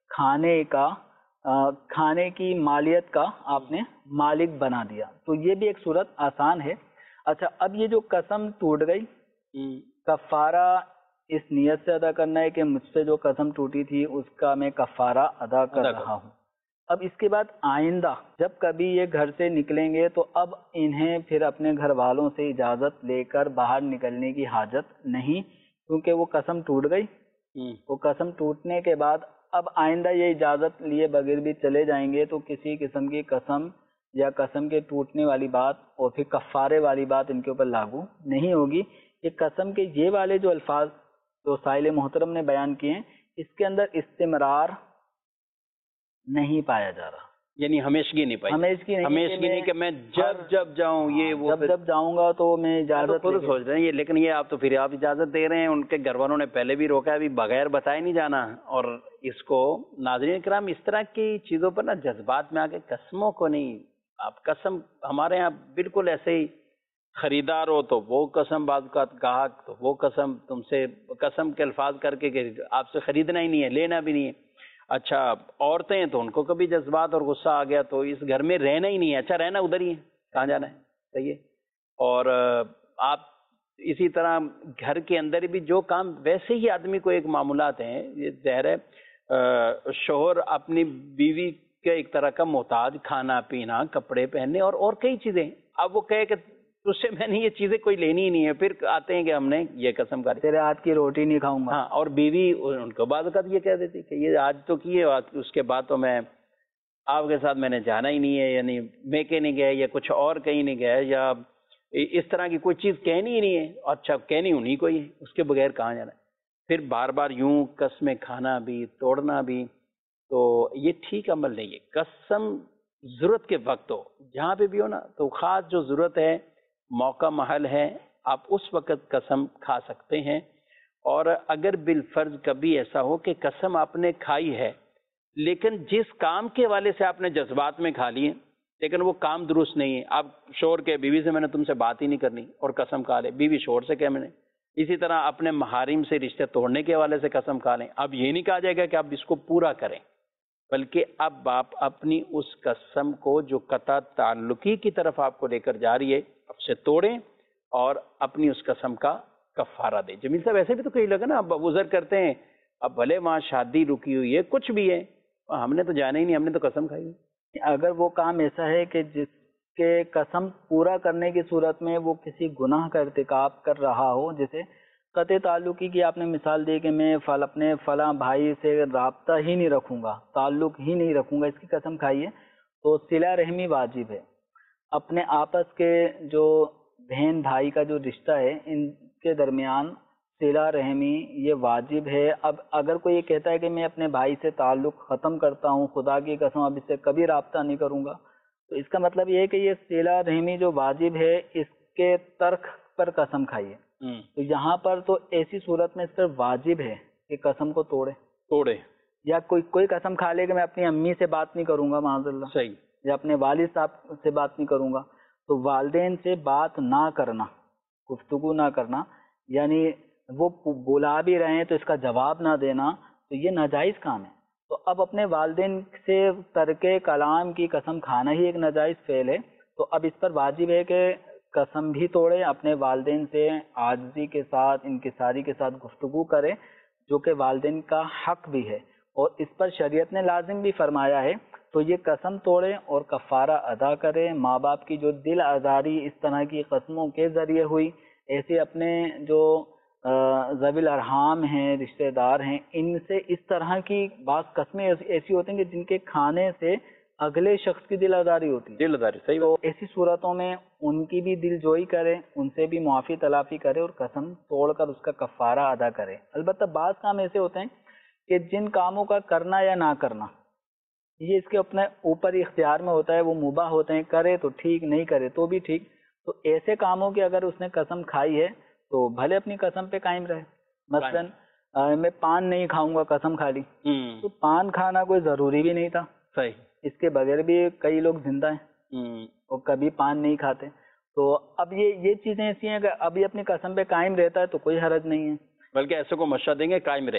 کھانے کی مالیت کا آپ نے مالک بنا دیا۔ تو یہ بھی ایک صورت آسان ہے۔ اچھا، اب یہ جو قسم ٹوٹ گئی، کفارہ اس نیت سے ادا کرنا ہے کہ مجھ سے جو قسم ٹوٹی تھی اس کا میں کفارہ ادا کر رہا ہوں۔ اب اس کے بعد آئندہ جب کبھی یہ گھر سے نکلیں گے تو اب انہیں پھر اپنے گھر والوں سے اجازت لے کر باہر نکلنے کی حاجت نہیں، کیونکہ وہ قسم ٹوٹ گئی۔ وہ قسم ٹوٹنے کے بعد اب آئندہ یہ اجازت لیے بغیر بھی چلے جائیں گے تو کسی قسم کی قسم یا قسم کے ٹوٹنے والی بات اور پھر کفارے والی بات ان کے اوپر لاگو نہیں ہوگی۔ یہ قسم کے یہ والے جو الفاظ جو سائل محترم نے بیان کیے ہیں، اس کے اندر استمرار نہیں پایا جا رہا، یعنی ہمیشگی نہیں پائی، ہمیشگی نہیں کہ میں جب جاؤں یہ وہ جب جاؤں گا تو میں اجازت خود سوچ رہے ہیں یہ، لیکن یہ آپ تو پھر آپ اجازت دے رہے ہیں، ان کے گھر والوں نے پہلے بھی روکا ہے، ابھی بغیر بتائے نہیں جانا۔ اور اس کو ناظرین کرام اس طرح کی چیزوں پر نا جذبات میں آ کے قسموں کو نہیں، آپ قسم ہمارے یہاں بالکل ایسے ہی خریدار ہو تو وہ قسم، بعض کا گاہک تو وہ قسم، تم سے قسم کے الفاظ کر کے کہ آپ سے خریدنا ہی نہیں ہے، لینا بھی نہیں ہے۔ اچھا عورتیں ہیں تو ان کو کبھی جذبات اور غصہ آ گیا تو اس گھر میں رہنا ہی نہیں ہے، اچھا رہنا ادھر ہی ہے، کہاں جانا ہے، صحیح ہے۔ اور آپ اسی طرح گھر کے اندر بھی جو کام ویسے ہی آدمی کو ایک معمولات ہیں، یہ ظاہر ہے شوہر اپنی بیوی کے ایک طرح کا محتاج، کھانا پینا، کپڑے پہننے اور کئی چیزیں، اب وہ کہے کہ تجھ سے میں نے یہ چیزیں کوئی لینی ہی نہیں ہے، پھر آتے ہیں کہ ہم نے یہ قسم کھا لی، تیرے ہاتھ کی روٹی نہیں کھاؤں گا۔ ہاں، اور بیوی ان کو بعض اوقات یہ کہہ دیتی کہ یہ آج تو کیے، اس کے بعد تو میں آپ کے ساتھ میں نے جانا ہی نہیں ہے، یعنی میکے نہیں گئے یا کچھ اور کہیں نہیں گئے یا اس طرح کی کوئی چیز کہنی ہی نہیں ہے، اچھا کہنی ہونی کوئی ہے، اس کے بغیر کہاں جانا ہے۔ پھر بار بار یوں قسمیں کھانا بھی، توڑنا بھی، تو یہ ٹھیک عمل نہیں ہے۔ قسم ضرورت کے وقت ہو، جہاں پہ بھی ہو نا، تو خاص جو ضرورت ہے، موقع محل ہے، آپ اس وقت قسم کھا سکتے ہیں۔ اور اگر بالفرض کبھی ایسا ہو کہ قسم آپ نے کھائی ہے لیکن جس کام کے حوالے سے آپ نے جذبات میں کھا لی ہے لیکن وہ کام درست نہیں ہے، آپ شوہر کے بیوی سے میں نے تم سے بات ہی نہیں کرنی اور قسم کھا لے، بیوی شوہر سے کہ میں نے، اسی طرح اپنے محارم سے رشتے توڑنے کے حوالے سے قسم کھا لیں، اب یہ نہیں کہا جائے گا کہ آپ اس کو پورا کریں، بلکہ اب آپ اپنی اس قسم کو جو قطع تعلقی کی طرف آپ کو لے کر جا رہی ہے اب سے توڑیں اور اپنی اس قسم کا کفارہ دیں۔ جمیل صاحب ایسے بھی تو کئی لوگ ہیں نا، اب عذر کرتے ہیں، اب بھلے وہاں شادی رکی ہوئی ہے، کچھ بھی ہے، ہم نے تو جانا ہی نہیں، ہم نے تو قسم کھائی ہے۔ اگر وہ کام ایسا ہے کہ جس کے قسم پورا کرنے کی صورت میں وہ کسی گناہ کا ارتکاب کر رہا ہو، جیسے قطع تعلقی کی آپ نے مثال دی کہ میں اپنے فلاں بھائی سے رابطہ ہی نہیں رکھوں گا، تعلق ہی نہیں رکھوں گا، اس کی قسم کھائی ہے، تو صلہ رحمی واجب ہے۔ اپنے آپس کے جو بہن بھائی کا جو رشتہ ہے، ان کے درمیان صلہ رحمی یہ واجب ہے۔ اب اگر کوئی یہ کہتا ہے کہ میں اپنے بھائی سے تعلق ختم کرتا ہوں، خدا کی قسم اب اس سے کبھی رابطہ نہیں کروں گا، تو اس کا مطلب یہ ہے کہ یہ صلہ رحمی جو واجب ہے اس کے ترک پر قسم کھائی ہے۔ تو یہاں پر تو ایسی صورت میں اس پر واجب ہے کہ قسم کو توڑے، یا کوئی قسم کھا لے کہ میں اپنی امی سے بات نہیں کروں گا معاذ اللہ، صحیح، یا اپنے والد صاحب سے بات نہیں کروں گا، تو والدین سے بات نہ کرنا، گفتگو نہ کرنا، یعنی وہ بلا بھی رہے ہیں تو اس کا جواب نہ دینا، تو یہ ناجائز کام ہے۔ تو اب اپنے والدین سے ترک کلام کی قسم کھانا ہی ایک ناجائز فعل ہے، تو اب اس پر واجب ہے کہ قسم بھی توڑے، اپنے والدین سے عاجزی کے ساتھ، انکساری کے ساتھ گفتگو کرے، جو کہ والدین کا حق بھی ہے، اور اس پر شریعت نے لازم بھی فرمایا ہے، تو یہ قسم توڑے اور کفارہ ادا کرے۔ ماں باپ کی جو دل آزاری اس طرح کی قسموں کے ذریعے ہوئی، ایسے اپنے جو ذوی الارحام ہیں، رشتہ دار ہیں، ان سے اس طرح کی بعض قسمیں ایسی ہوتی ہیں کہ جن کے کھانے سے اگلے شخص کی دل آزاری ہوتی ہے، دل آزاری، صحیح، تو ایسی صورتوں میں ان کی بھی دل جوئی کرے، ان سے بھی معافی تلافی کرے اور قسم توڑ کر اس کا کفارہ ادا کرے۔ البتہ بعض کام ایسے ہوتے ہیں کہ جن کاموں کا کرنا یا نہ کرنا یہ اس کے اپنے اوپر ہی اختیار میں ہوتا ہے، وہ مباح ہوتے ہیں، کرے تو ٹھیک، نہیں کرے تو بھی ٹھیک. تو ایسے کاموں کی اگر اس نے قسم کھائی ہے تو بھلے اپنی قسم پہ قائم رہے. مثلاً میں پان نہیں کھاؤں گا، قسم کھا لی، تو پان کھانا کوئی ضروری بھی نہیں تھا. صحیح. اس کے بغیر بھی کئی لوگ زندہ ہیں اور کبھی پان نہیں کھاتے. تو اب یہ چیزیں ایسی ہیں کہ ابھی اپنی قسم پہ قائم رہتا ہے تو کوئی حرج نہیں ہے. بلکہ ایسے کو مشورہ دیں گے قائم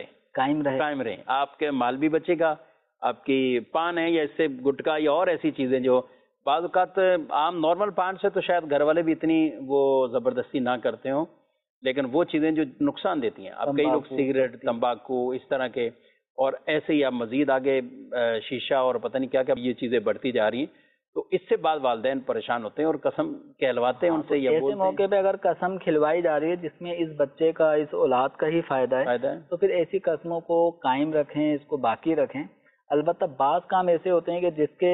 رہے. آپ کے مال بھی بچے گا. آپ کی پان ہے یا اس سے گٹکا یا اور ایسی چیزیں جو بعض اوقات عام نارمل پان سے تو شاید گھر والے بھی اتنی وہ زبردستی نہ کرتے ہوں، لیکن وہ چیزیں جو نقصان دیتی ہیں. اب کئی لوگ سگریٹ، تمباکو، اس طرح کے، اور ایسے ہی اب مزید آگے شیشہ اور پتہ نہیں کیا کیا یہ چیزیں بڑھتی جا رہی ہیں. تو اس سے بعض والدین پریشان ہوتے ہیں اور قسم کہلواتے ہیں ان سے یا ایسے موقع پہ اگر قسم کھلوائی جا رہی ہے جس میں اس بچے کا، اس اولاد کا ہی فائدہ ہے تو پھر ایسی قسموں کو قائم رکھیں، اس کو باقی رکھیں. البتہ بعض کام ایسے ہوتے ہیں کہ جس کے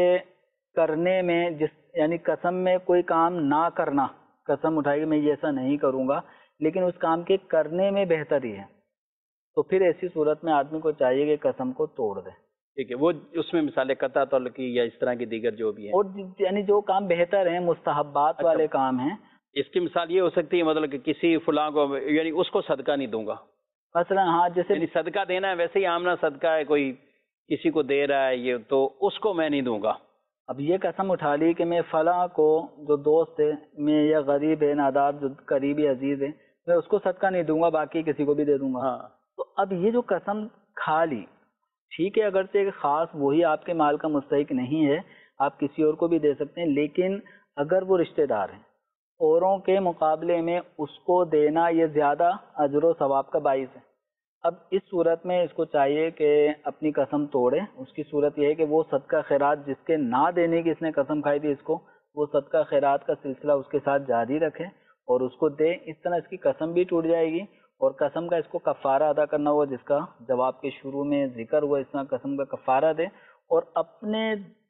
کرنے میں یعنی قسم میں کوئی کام نہ کرنا، قسم اٹھائی کہ میں یہ ایسا نہیں کروں گا، لیکن اس کام کے کرنے میں بہتری ہے، تو پھر ایسی صورت میں آدمی کو چاہیے کہ قسم کو توڑ دے. ٹھیک ہے. وہ اس میں مثال قطع تعلقی یا اس طرح کی دیگر جو بھی ہیں، اور یعنی جو کام بہتر ہیں، مستحبات والے کام ہیں. اس کی مثال یہ ہو سکتی ہے مطلب کہ کسی فلاں کو، یعنی اس کو صدقہ نہیں دوں گا مثلا. ہاں، جیسے یعنی صدقہ دینا ہے، ویسے ہی آمنا صدقہ ہے، کوئی کسی کو دے رہا ہے یہ، تو اس کو میں نہیں دوں گا. اب یہ قسم اٹھا لی کہ میں فلاں کو جو دوست ہے میں، یا غریب ہے، نادار جو قریبی عزیز ہے، میں اس کو صدقہ نہیں دوں گا، باقی کسی کو بھی دے دوں گا. تو اب یہ جو قسم کھا لی، ٹھیک ہے، اگرچہ خاص وہی آپ کے مال کا مستحق نہیں ہے، آپ کسی اور کو بھی دے سکتے ہیں، لیکن اگر وہ رشتہ دار ہیں، اوروں کے مقابلے میں اس کو دینا یہ زیادہ اجر و ثواب کا باعث ہے. اب اس صورت میں اس کو چاہیے کہ اپنی قسم توڑے. اس کی صورت یہ ہے کہ وہ صدقہ خیرات جس کے نہ دینے کی اس نے قسم کھائی تھی، اس کو وہ صدقہ خیرات کا سلسلہ اس کے ساتھ جاری رکھے اور اس کو دے. اس طرح اس کی قسم بھی ٹوٹ جائے گی اور قسم کا اس کو کفارہ ادا کرنا ہوا، جس کا جواب کے شروع میں ذکر ہوا. اس طرح قسم کا کفارہ دے اور اپنے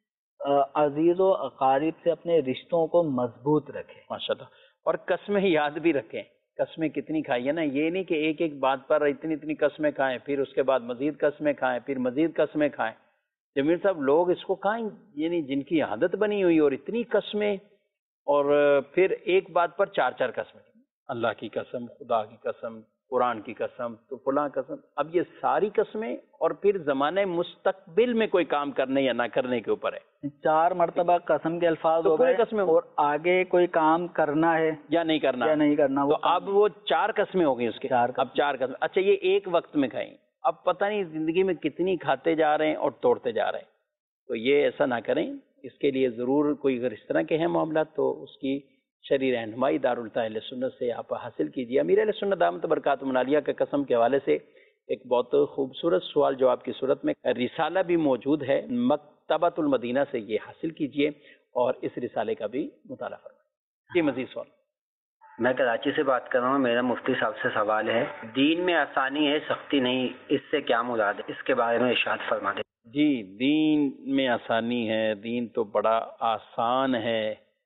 عزیز و اقارب سے اپنے رشتوں کو مضبوط رکھے. ماشاءاللہ. اور قسمیں یاد بھی رکھیں، قسمیں کتنی کھائی ہے نا. یہ نہیں کہ ایک ایک بات پر اتنی قسمیں کھائیں، پھر اس کے بعد مزید قسمیں کھائیں، پھر مزید قسمیں کھائیں. جمیل صاحب، لوگ اس کو کھائیں یعنی جن کی عادت بنی ہوئی اور اتنی قسمیں، اور پھر ایک بات پر چار قسمیں، اللہ کی قسم، خدا کی قسم، قرآن کی قسم، تو فلاں قسم. اب یہ ساری قسمیں اور پھر زمانے مستقبل میں کوئی کام کرنے یا نہ کرنے کے اوپر ہے. 4 مرتبہ قسم کے الفاظ ہو گئے اور آگے کوئی کام کرنا ہے یا نہیں کرنا، تو اب وہ 4 قسمیں ہو گئی اس کے. اب 4 قسمیں. اچھا، یہ ایک وقت میں کھائیں. اب پتہ نہیں زندگی میں کتنی کھاتے جا رہے ہیں اور توڑتے جا رہے ہیں. تو یہ ایسا نہ کریں. اس کے لیے ضرور کوئی اگر اس طرح کے ہیں معاملات تو اس کی شرعی رہنمائی دارالفتہ اہل سنت سے آپ حاصل کیجیے. امیر اہل سنت دامت برکاتہم العالیہ کے قسم کے حوالے سے ایک بہت خوبصورت سوال جواب کی صورت میں رسالہ بھی موجود ہے، مکتبۃ المدینہ سے یہ حاصل کیجیے اور اس رسالے کا بھی مطالعہ فرمائیں. جی، مزید سوال. میں کراچی سے بات کر رہا ہوں. میرا مفتی صاحب سے سوال ہے، دین میں آسانی ہے، سختی نہیں، اس سے کیا مراد ہے؟ اس کے بارے میں ارشاد فرما دیں. جی، دین میں آسانی ہے، دین تو بڑا آسان ہے.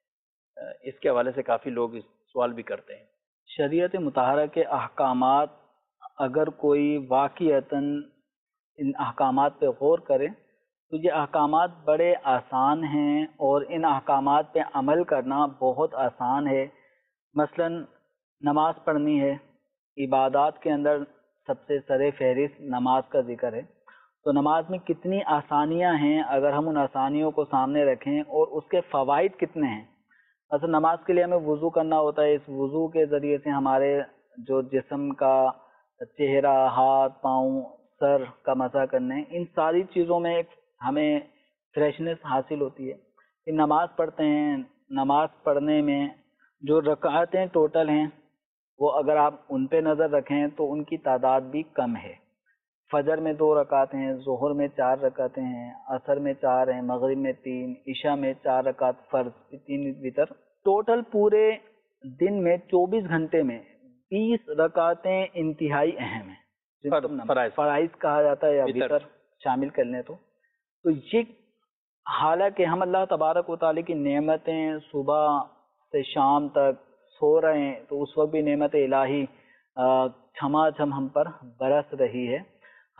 اس کے حوالے سے کافی لوگ اس سوال بھی کرتے ہیں. شریعت مطہرہ کے احکامات، اگر کوئی واقعتاً ان احکامات پہ غور کرے تو یہ احکامات بڑے آسان ہیں اور ان احکامات پہ عمل کرنا بہت آسان ہے. مثلا نماز پڑھنی ہے، عبادات کے اندر سب سے سر فہرست نماز کا ذکر ہے. تو نماز میں کتنی آسانیاں ہیں اگر ہم ان آسانیوں کو سامنے رکھیں، اور اس کے فوائد کتنے ہیں. مثلا نماز کے لیے ہمیں وضو کرنا ہوتا ہے، اس وضو کے ذریعے سے ہمارے جو جسم کا چہرہ، ہاتھ، پاؤں، سر کا مسح کرنے، ان ساری چیزوں میں ہمیں فریشنس حاصل ہوتی ہے. کہ نماز پڑھتے ہیں، نماز پڑھنے میں جو رکعتیں ٹوٹل ہیں وہ اگر آپ ان پہ نظر رکھیں تو ان کی تعداد بھی کم ہے. فجر میں 2 رکعت ہیں، ظہر میں 4 رکعتیں ہیں، عصر میں 4 ہیں، مغرب میں 3، عشاء میں 4 رکعت فرض، 3 وتر. ٹوٹل پورے دن میں 24 گھنٹے میں 20 رکعتیں انتہائی اہم ہیں، جن کو فرائض کہا جاتا ہے یا وتر شامل کر لیں تو یہ حالانکہ ہم اللہ تبارک و تعالی کی نعمتیں صبح سے شام تک سو رہے ہیں تو اس وقت بھی نعمت الہی چھما چھم ہم پر برس رہی ہے.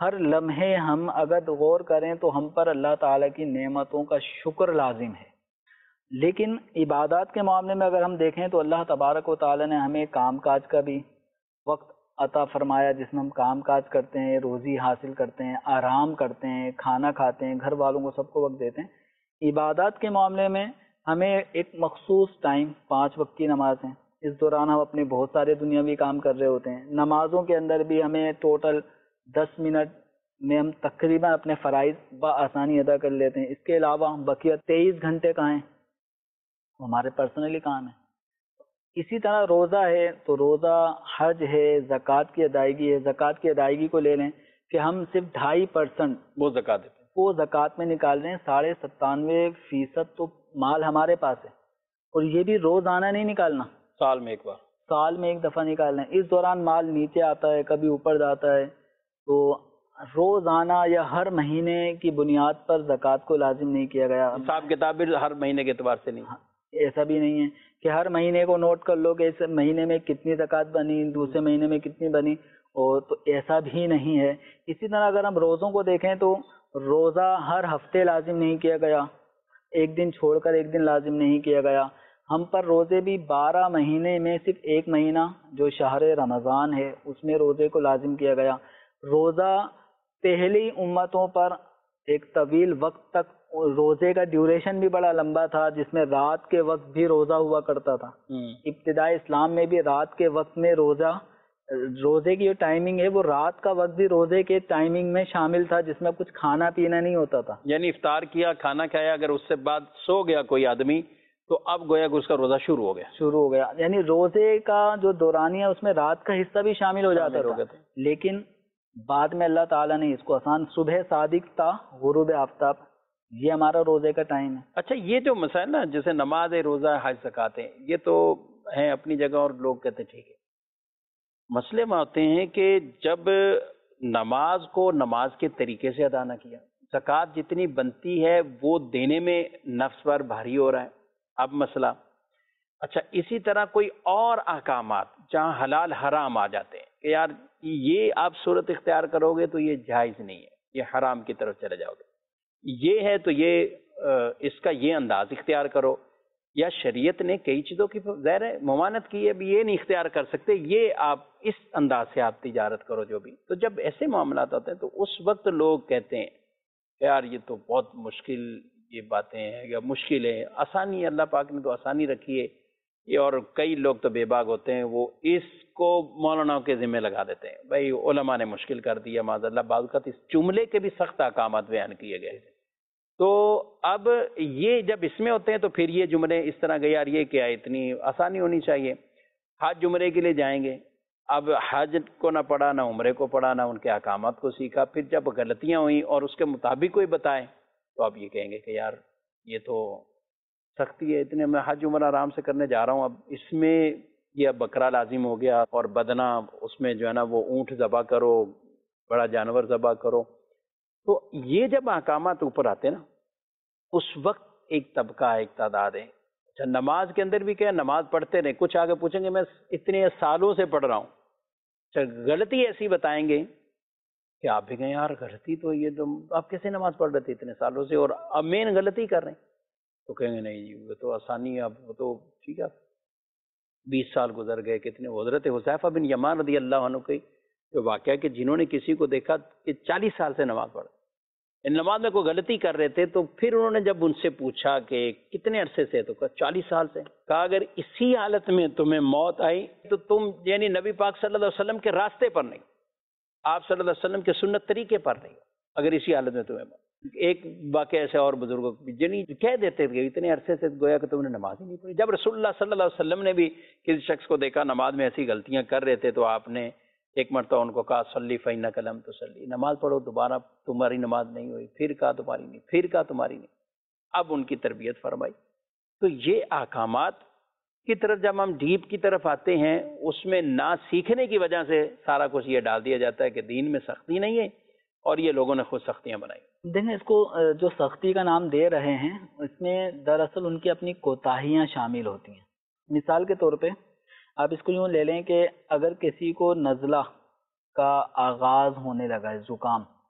ہر لمحے ہم اگر غور کریں تو ہم پر اللہ تعالیٰ کی نعمتوں کا شکر لازم ہے. لیکن عبادات کے معاملے میں اگر ہم دیکھیں تو اللہ تبارک و تعالیٰ نے ہمیں کام کاج کا بھی وقت عطا فرمایا جس میں ہم کام کاج کرتے ہیں، روزی حاصل کرتے ہیں، آرام کرتے ہیں، کھانا کھاتے ہیں، گھر والوں کو سب کو وقت دیتے ہیں. عبادات کے معاملے میں ہمیں ایک مخصوص ٹائم 5 وقت کی نماز ہیں، اس دوران ہم اپنے بہت سارے دنیاوی کام کر رہے ہوتے ہیں. نمازوں کے اندر بھی ہمیں ٹوٹل 10 منٹ میں ہم تقریباً اپنے فرائض بآسانی ادا کر لیتے ہیں. اس کے علاوہ بقیہ 23 گھنٹے کہاں ہیں، ہمارے پرسنلی کام ہے. اسی طرح روزہ ہے تو روزہ، حج ہے، زکوٰۃ کی ادائیگی ہے. زکوٰۃ کی ادائیگی کو لے لیں کہ ہم صرف 2.5% وہ زکات دیتے ہیں. وہ زکوٰۃ میں نکال رہے ہیں. 97.5% تو مال ہمارے پاس ہے، اور یہ بھی روزانہ نہیں نکالنا، سال میں ایک بار، سال میں ایک دفعہ نکالنا ہے. اس دوران مال نیچے آتا ہے، کبھی اوپر جاتا ہے، تو روزانہ یا ہر مہینے کی بنیاد پر زکوٰۃ کو لازم نہیں کیا گیا. حساب کتاب بھی ہر مہینے کے اعتبار سے نہیں. ایسا بھی نہیں ہے کہ ہر مہینے کو نوٹ کر لو کہ اس مہینے میں کتنی زکوٰۃ بنی، دوسرے مہینے میں کتنی بنی، اور تو ایسا بھی نہیں ہے. اسی طرح اگر ہم روزوں کو دیکھیں تو روزہ ہر ہفتے لازم نہیں کیا گیا، ایک دن چھوڑ کر ایک دن لازم نہیں کیا گیا. ہم پر روزے بھی 12 مہینے میں صرف ایک مہینہ جو شہر رمضان ہے اس میں روزے کو لازم کیا گیا. روزہ پہلی امتوں پر ایک طویل وقت تک، روزے کا ڈیوریشن بھی بڑا لمبا تھا جس میں رات کے وقت بھی روزہ ہوا کرتا تھا. ابتدائی اسلام میں بھی رات کے وقت میں روزے کی جو ٹائمنگ ہے وہ رات کا وقت بھی روزے کے ٹائمنگ میں شامل تھا، جس میں کچھ کھانا پینا نہیں ہوتا تھا. یعنی افطار کیا، کھانا کھایا، اگر اس سے بعد سو گیا کوئی آدمی تو اب گویا کہ اس کا روزہ شروع ہو گیا. یعنی روزے کا جو دورانیہ اس میں رات کا حصہ بھی شامل ہو جاتا تھا. لیکن بعد میں اللہ تعالیٰ نے اس کو آسان، صبح صادق تا غروب آفتاب، یہ ہمارا روزے کا ٹائم ہے. اچھا، یہ جو مسائل نا جیسے نماز، روزہ، حج، زکوٰۃ ہیں، یہ تو ہیں اپنی جگہ اور لوگ کہتے ہیں ٹھیک ہے. مسئلے میں ہوتے ہیں کہ جب نماز کو نماز کے طریقے سے ادا نہ کیا، زکوٰۃ جتنی بنتی ہے وہ دینے میں نفس پر بھاری ہو رہا ہے. اب مسئلہ اچھا، اسی طرح کوئی اور احکامات جہاں حلال حرام آ جاتے ہیں کہ یار یہ آپ صورت اختیار کرو گے تو یہ جائز نہیں ہے، یہ حرام کی طرف چلے جاؤ گے، یہ ہے تو یہ اس کا یہ انداز اختیار کرو. یا شریعت نے کئی چیزوں کی ظاہر ہے ممانعت کی ہے، اب یہ نہیں اختیار کر سکتے، یہ آپ اس انداز سے آپ تجارت کرو جو بھی. تو جب ایسے معاملات ہوتے ہیں تو اس وقت لوگ کہتے ہیں یار یہ تو بہت مشکل یہ باتیں ہیں یا مشکل ہے. آسانی اللہ پاک نے تو آسانی رکھی ہے یہ، اور کئی لوگ تو بے باک ہوتے ہیں، وہ اس کو مولانا کے ذمہ لگا دیتے ہیں بھائی علماء نے مشکل کر دیا معاذ اللہ. بعض اوقات اس جملے کے بھی سخت احکامات بیان کیے گئے. تو اب یہ جب اس میں ہوتے ہیں تو پھر یہ جملے اس طرح گئے یار یہ کیا ہے، اتنی آسانی ہونی چاہیے. حج عمرے کے لیے جائیں گے، اب حج کو نہ پڑھا نہ عمرے کو پڑھا نہ ان کے احکامات کو سیکھا، پھر جب غلطیاں ہوئیں اور اس کے مطابق کوئی بتائیں تو آپ یہ کہیں گے کہ یار یہ تو سختی ہے، اتنے میں حج عمرہ آرام سے کرنے جا رہا ہوں، اب اس میں یہ بکرا لازم ہو گیا اور بدنہ اس میں جو ہے نا وہ اونٹ ذبح کرو، بڑا جانور ذبح کرو. تو یہ جب احکامات اوپر آتے ہیں نا اس وقت ایک طبقہ، ایک تعداد ہے. اچھا، نماز کے اندر بھی کیا، نماز پڑھتے رہے، کچھ آگے پوچھیں گے میں اتنے سالوں سے پڑھ رہا ہوں. اچھا، غلطی ایسی بتائیں گے کہ آپ بھی کہیں یار غلطی تو یہ تو آپ کیسے نماز پڑھ رہے تھے اتنے سالوں سے اور اب مین غلطی کر رہے ہیں. تو کہیں گے نہیں جی وہ تو آسانی ہے، اب وہ تو ٹھیک ہے. 20 سال گزر گئے، کتنے. حضرت حذیفہ بن یمان رضی اللہ عنہ کے جو واقعہ کہ جنہوں نے کسی کو دیکھا کہ 40 سال سے نماز پڑھ، ان نماز میں کوئی غلطی کر رہے تھے، تو پھر انہوں نے جب ان سے پوچھا کہ کتنے عرصے سے، تو کہا 40 سال سے. کہا اگر اسی حالت میں تمہیں موت آئی تو تم یعنی نبی پاک صلی اللہ علیہ وسلم کے راستے پر نہیں، آپ صلی اللہ علیہ وسلم کے سنت طریقے پر نہیں، اگر اسی حالت میں تمہیں موت. ایک واقعہ ایسے اور بزرگوں جنہیں کہہ دیتے تھے اتنے عرصے سے گویا کہ تم نے نماز ہی نہیں پڑھی. جب رسول اللہ صلی اللہ علیہ وسلم نے بھی کسی شخص کو دیکھا نماز میں ایسی غلطیاں کر رہے تھے تو آپ نے ایک مرتبہ ان کو کہا صلی فإنک لم تصلی، نماز پڑھو، دوبارہ تمہاری نماز نہیں ہوئی. پھر کہا تمہاری نہیں، پھر کہا تمہاری نہیں. اب ان کی تربیت فرمائی. تو یہ احکامات کی طرف جب ہم ڈیپ کی طرف آتے ہیں اس میں نہ سیکھنے کی وجہ سے سارا کچھ یہ ڈال دیا جاتا ہے کہ دین میں سختی نہیں ہے اور یہ لوگوں نے خود سختیاں بنائی. دیکھیں اس کو جو سختی کا نام دے رہے ہیں اس میں دراصل ان کی اپنی کوتاہیاں شامل ہوتی ہیں. مثال کے طور پہ آپ اس کو یوں لے لیں کہ اگر کسی کو نزلہ کا آغاز ہونے لگا ہے، زکام،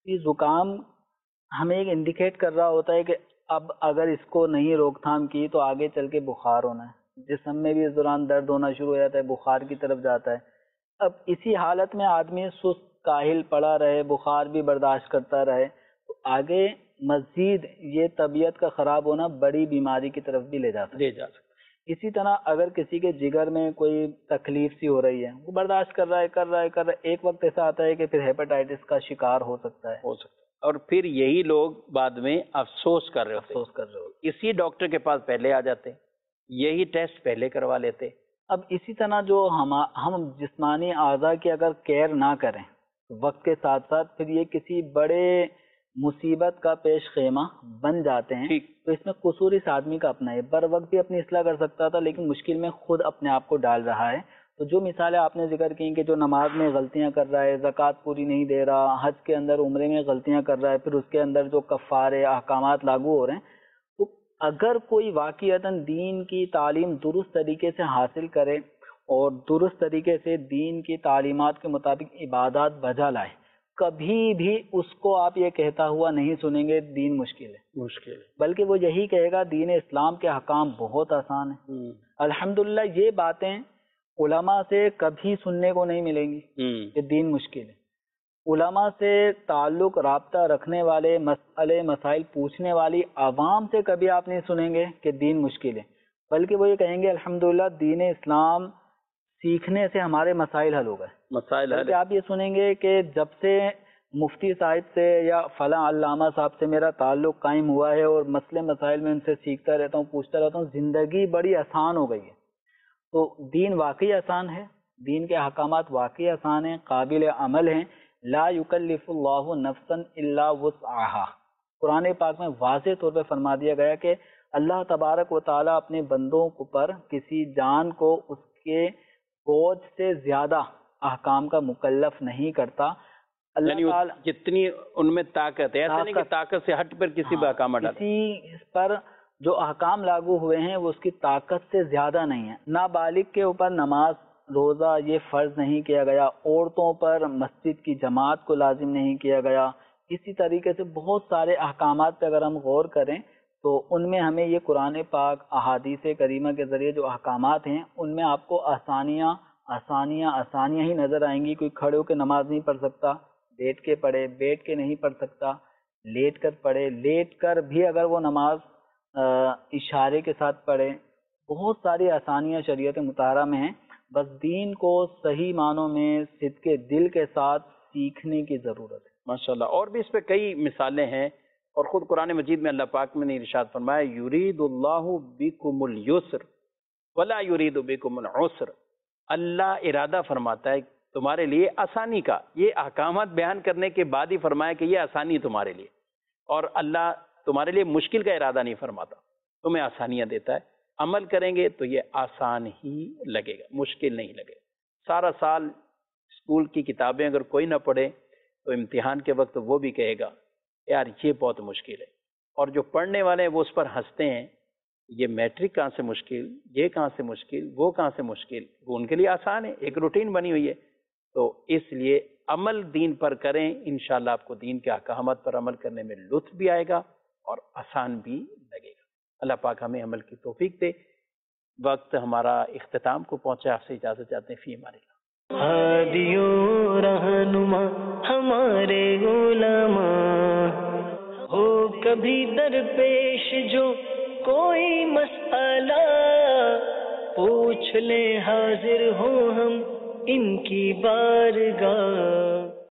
یہ زکام ہمیں ایک انڈیکیٹ کر رہا ہوتا ہے کہ اب اگر اس کو نہیں روک تھام کی تو آگے چل کے بخار ہونا ہے، جسم میں بھی اس دوران درد ہونا شروع ہو جاتا ہے، بخار کی طرف جاتا ہے. اب اسی حالت میں آدمی سست کاہل پڑا رہے، بخار بھی برداشت کرتا رہے، تو آگے مزید یہ طبیعت کا خراب ہونا بڑی بیماری کی طرف بھی لے جاتا ہے. اسی طرح اگر کسی کے جگر میں کوئی تکلیف سی ہو رہی ہے، وہ برداشت کر رہا ہے، ایک وقت ایسا آتا ہے کہ پھر ہیپاٹائٹس کا شکار ہو سکتا ہے. اور پھر یہی لوگ بعد میں افسوس کر رہے ہوتے، اسی ڈاکٹر کے پاس پہلے آ جاتے، یہی ٹیسٹ پہلے کروا لیتے. اب اسی طرح جو ہم جسمانی اعضاء کی اگر کیئر نہ کریں وقت کے ساتھ ساتھ، پھر یہ کسی بڑے مصیبت کا پیش خیمہ بن جاتے ہیں. تو اس میں قصور اس آدمی کا اپنا ہے، بر وقت بھی اپنی اصلاح کر سکتا تھا لیکن مشکل میں خود اپنے آپ کو ڈال رہا ہے. تو جو مثالیں آپ نے ذکر کی کہ جو نماز میں غلطیاں کر رہا ہے، زکوٰۃ پوری نہیں دے رہا، حج کے اندر عمرے میں غلطیاں کر رہا ہے، پھر اس کے اندر جو کفارے احکامات لاگو ہو رہے ہیں، تو اگر کوئی واقعتاً دین کی تعلیم درست طریقے سے حاصل کرے اور درست طریقے سے دین کی تعلیمات کے مطابق عبادات بجا لائے، کبھی بھی اس کو آپ یہ کہتا ہوا نہیں سنیں گے دین مشکل ہے، بلکہ وہ یہی کہے گا دین اسلام کے احکام بہت آسان ہیں. الحمدللہ یہ باتیں علماء سے کبھی سننے کو نہیں ملیں گی کہ دین مشکل ہے. علماء سے تعلق رابطہ رکھنے والے، مسائل پوچھنے والی عوام سے کبھی آپ نہیں سنیں گے کہ دین مشکل ہے، بلکہ وہ یہ کہیں گے الحمدللہ دین اسلام سیکھنے سے ہمارے مسائل حل ہو گئے. آپ یہ سنیں گے کہ جب سے مفتی صاحب سے یا فلاں علامہ صاحب سے میرا تعلق قائم ہوا ہے اور مسئلے مسائل میں ان سے سیکھتا رہتا ہوں، پوچھتا رہتا ہوں، زندگی بڑی آسان ہو گئی ہے. تو دین واقعی آسان ہے، دین کے احکامات واقعی آسان ہیں، قابل عمل ہیں. لا یکلف اللہ نفسا الا وسعها، قرآن پاک میں واضح طور پہ فرما دیا گیا کہ اللہ تبارک و تعالیٰ اپنے بندوں پر کسی جان کو اس کے بوجھ سے زیادہ احکام کا مکلف نہیں کرتا. اللہ تعالیٰ جتنی ان میں طاقت ہے، ایسا نہیں کہ طاقت سے ہٹ پر کسی پر احکام ڈالے، کسی پر جو احکام لاگو ہوئے ہیں وہ اس کی طاقت سے زیادہ نہیں ہے. نابالغ کے اوپر نماز روزہ یہ فرض نہیں کیا گیا، عورتوں پر مسجد کی جماعت کو لازم نہیں کیا گیا. اسی طریقے سے بہت سارے احکامات پہ اگر ہم غور کریں تو ان میں ہمیں یہ قرآن پاک احادیث کریمہ کے ذریعے جو احکامات ہیں ان میں آپ کو آسانیاں ہی نظر آئیں گی. کوئی کھڑے ہو کے نماز نہیں پڑھ سکتا، بیٹھ کے پڑھے، بیٹھ کے نہیں پڑھ سکتا، لیٹ کر پڑھے، لیٹ کر بھی اگر وہ نماز اشارے کے ساتھ پڑھے. بہت ساری آسانیاں شریعت مطہرہ میں ہیں، بس دین کو صحیح معنوں میں صدق دل کے ساتھ سیکھنے کی ضرورت ہے. ماشاءاللہ. اور بھی اس پہ کئی مثالیں ہیں، اور خود قرآن مجید میں اللہ پاک نے ارشاد فرمایا یرید اللہ بکم الیسر ولا یرید بکم العسر. اللہ ارادہ فرماتا ہے تمہارے لیے آسانی کا. یہ احکامات بیان کرنے کے بعد ہی فرمایا کہ یہ آسانی تمہارے لیے، اور اللہ تمہارے لیے مشکل کا ارادہ نہیں فرماتا، تمہیں آسانیاں دیتا ہے. عمل کریں گے تو یہ آسان ہی لگے گا، مشکل نہیں لگے گا. سارا سال اسکول کی کتابیں اگر کوئی نہ پڑھے تو امتحان کے وقت وہ بھی کہے گا یار یہ بہت مشکل ہے. اور جو پڑھنے والے ہیں وہ اس پر ہنستے ہیں، یہ میٹرک کہاں سے مشکل، یہ کہاں سے مشکل، وہ کہاں سے مشکل. وہ ان کے لیے آسان ہے، ایک روٹین بنی ہوئی ہے. تو اس لیے عمل دین پر کریں، انشاءاللہ آپ کو دین کے احکامات پر عمل کرنے میں لطف بھی آئے گا اور آسان بھی لگے گا. اللہ پاک ہمیں عمل کی توفیق دے. وقت ہمارا اختتام کو پہنچا، آپ سے اجازت چاہتے ہیں. فی امان اللہ. ہادیو رہنما ہمارے علماء، ہو کبھی درپیش جو کوئی مسئلہ، پوچھ لیں حاضر ہوں ہم ان کی بارگاہ.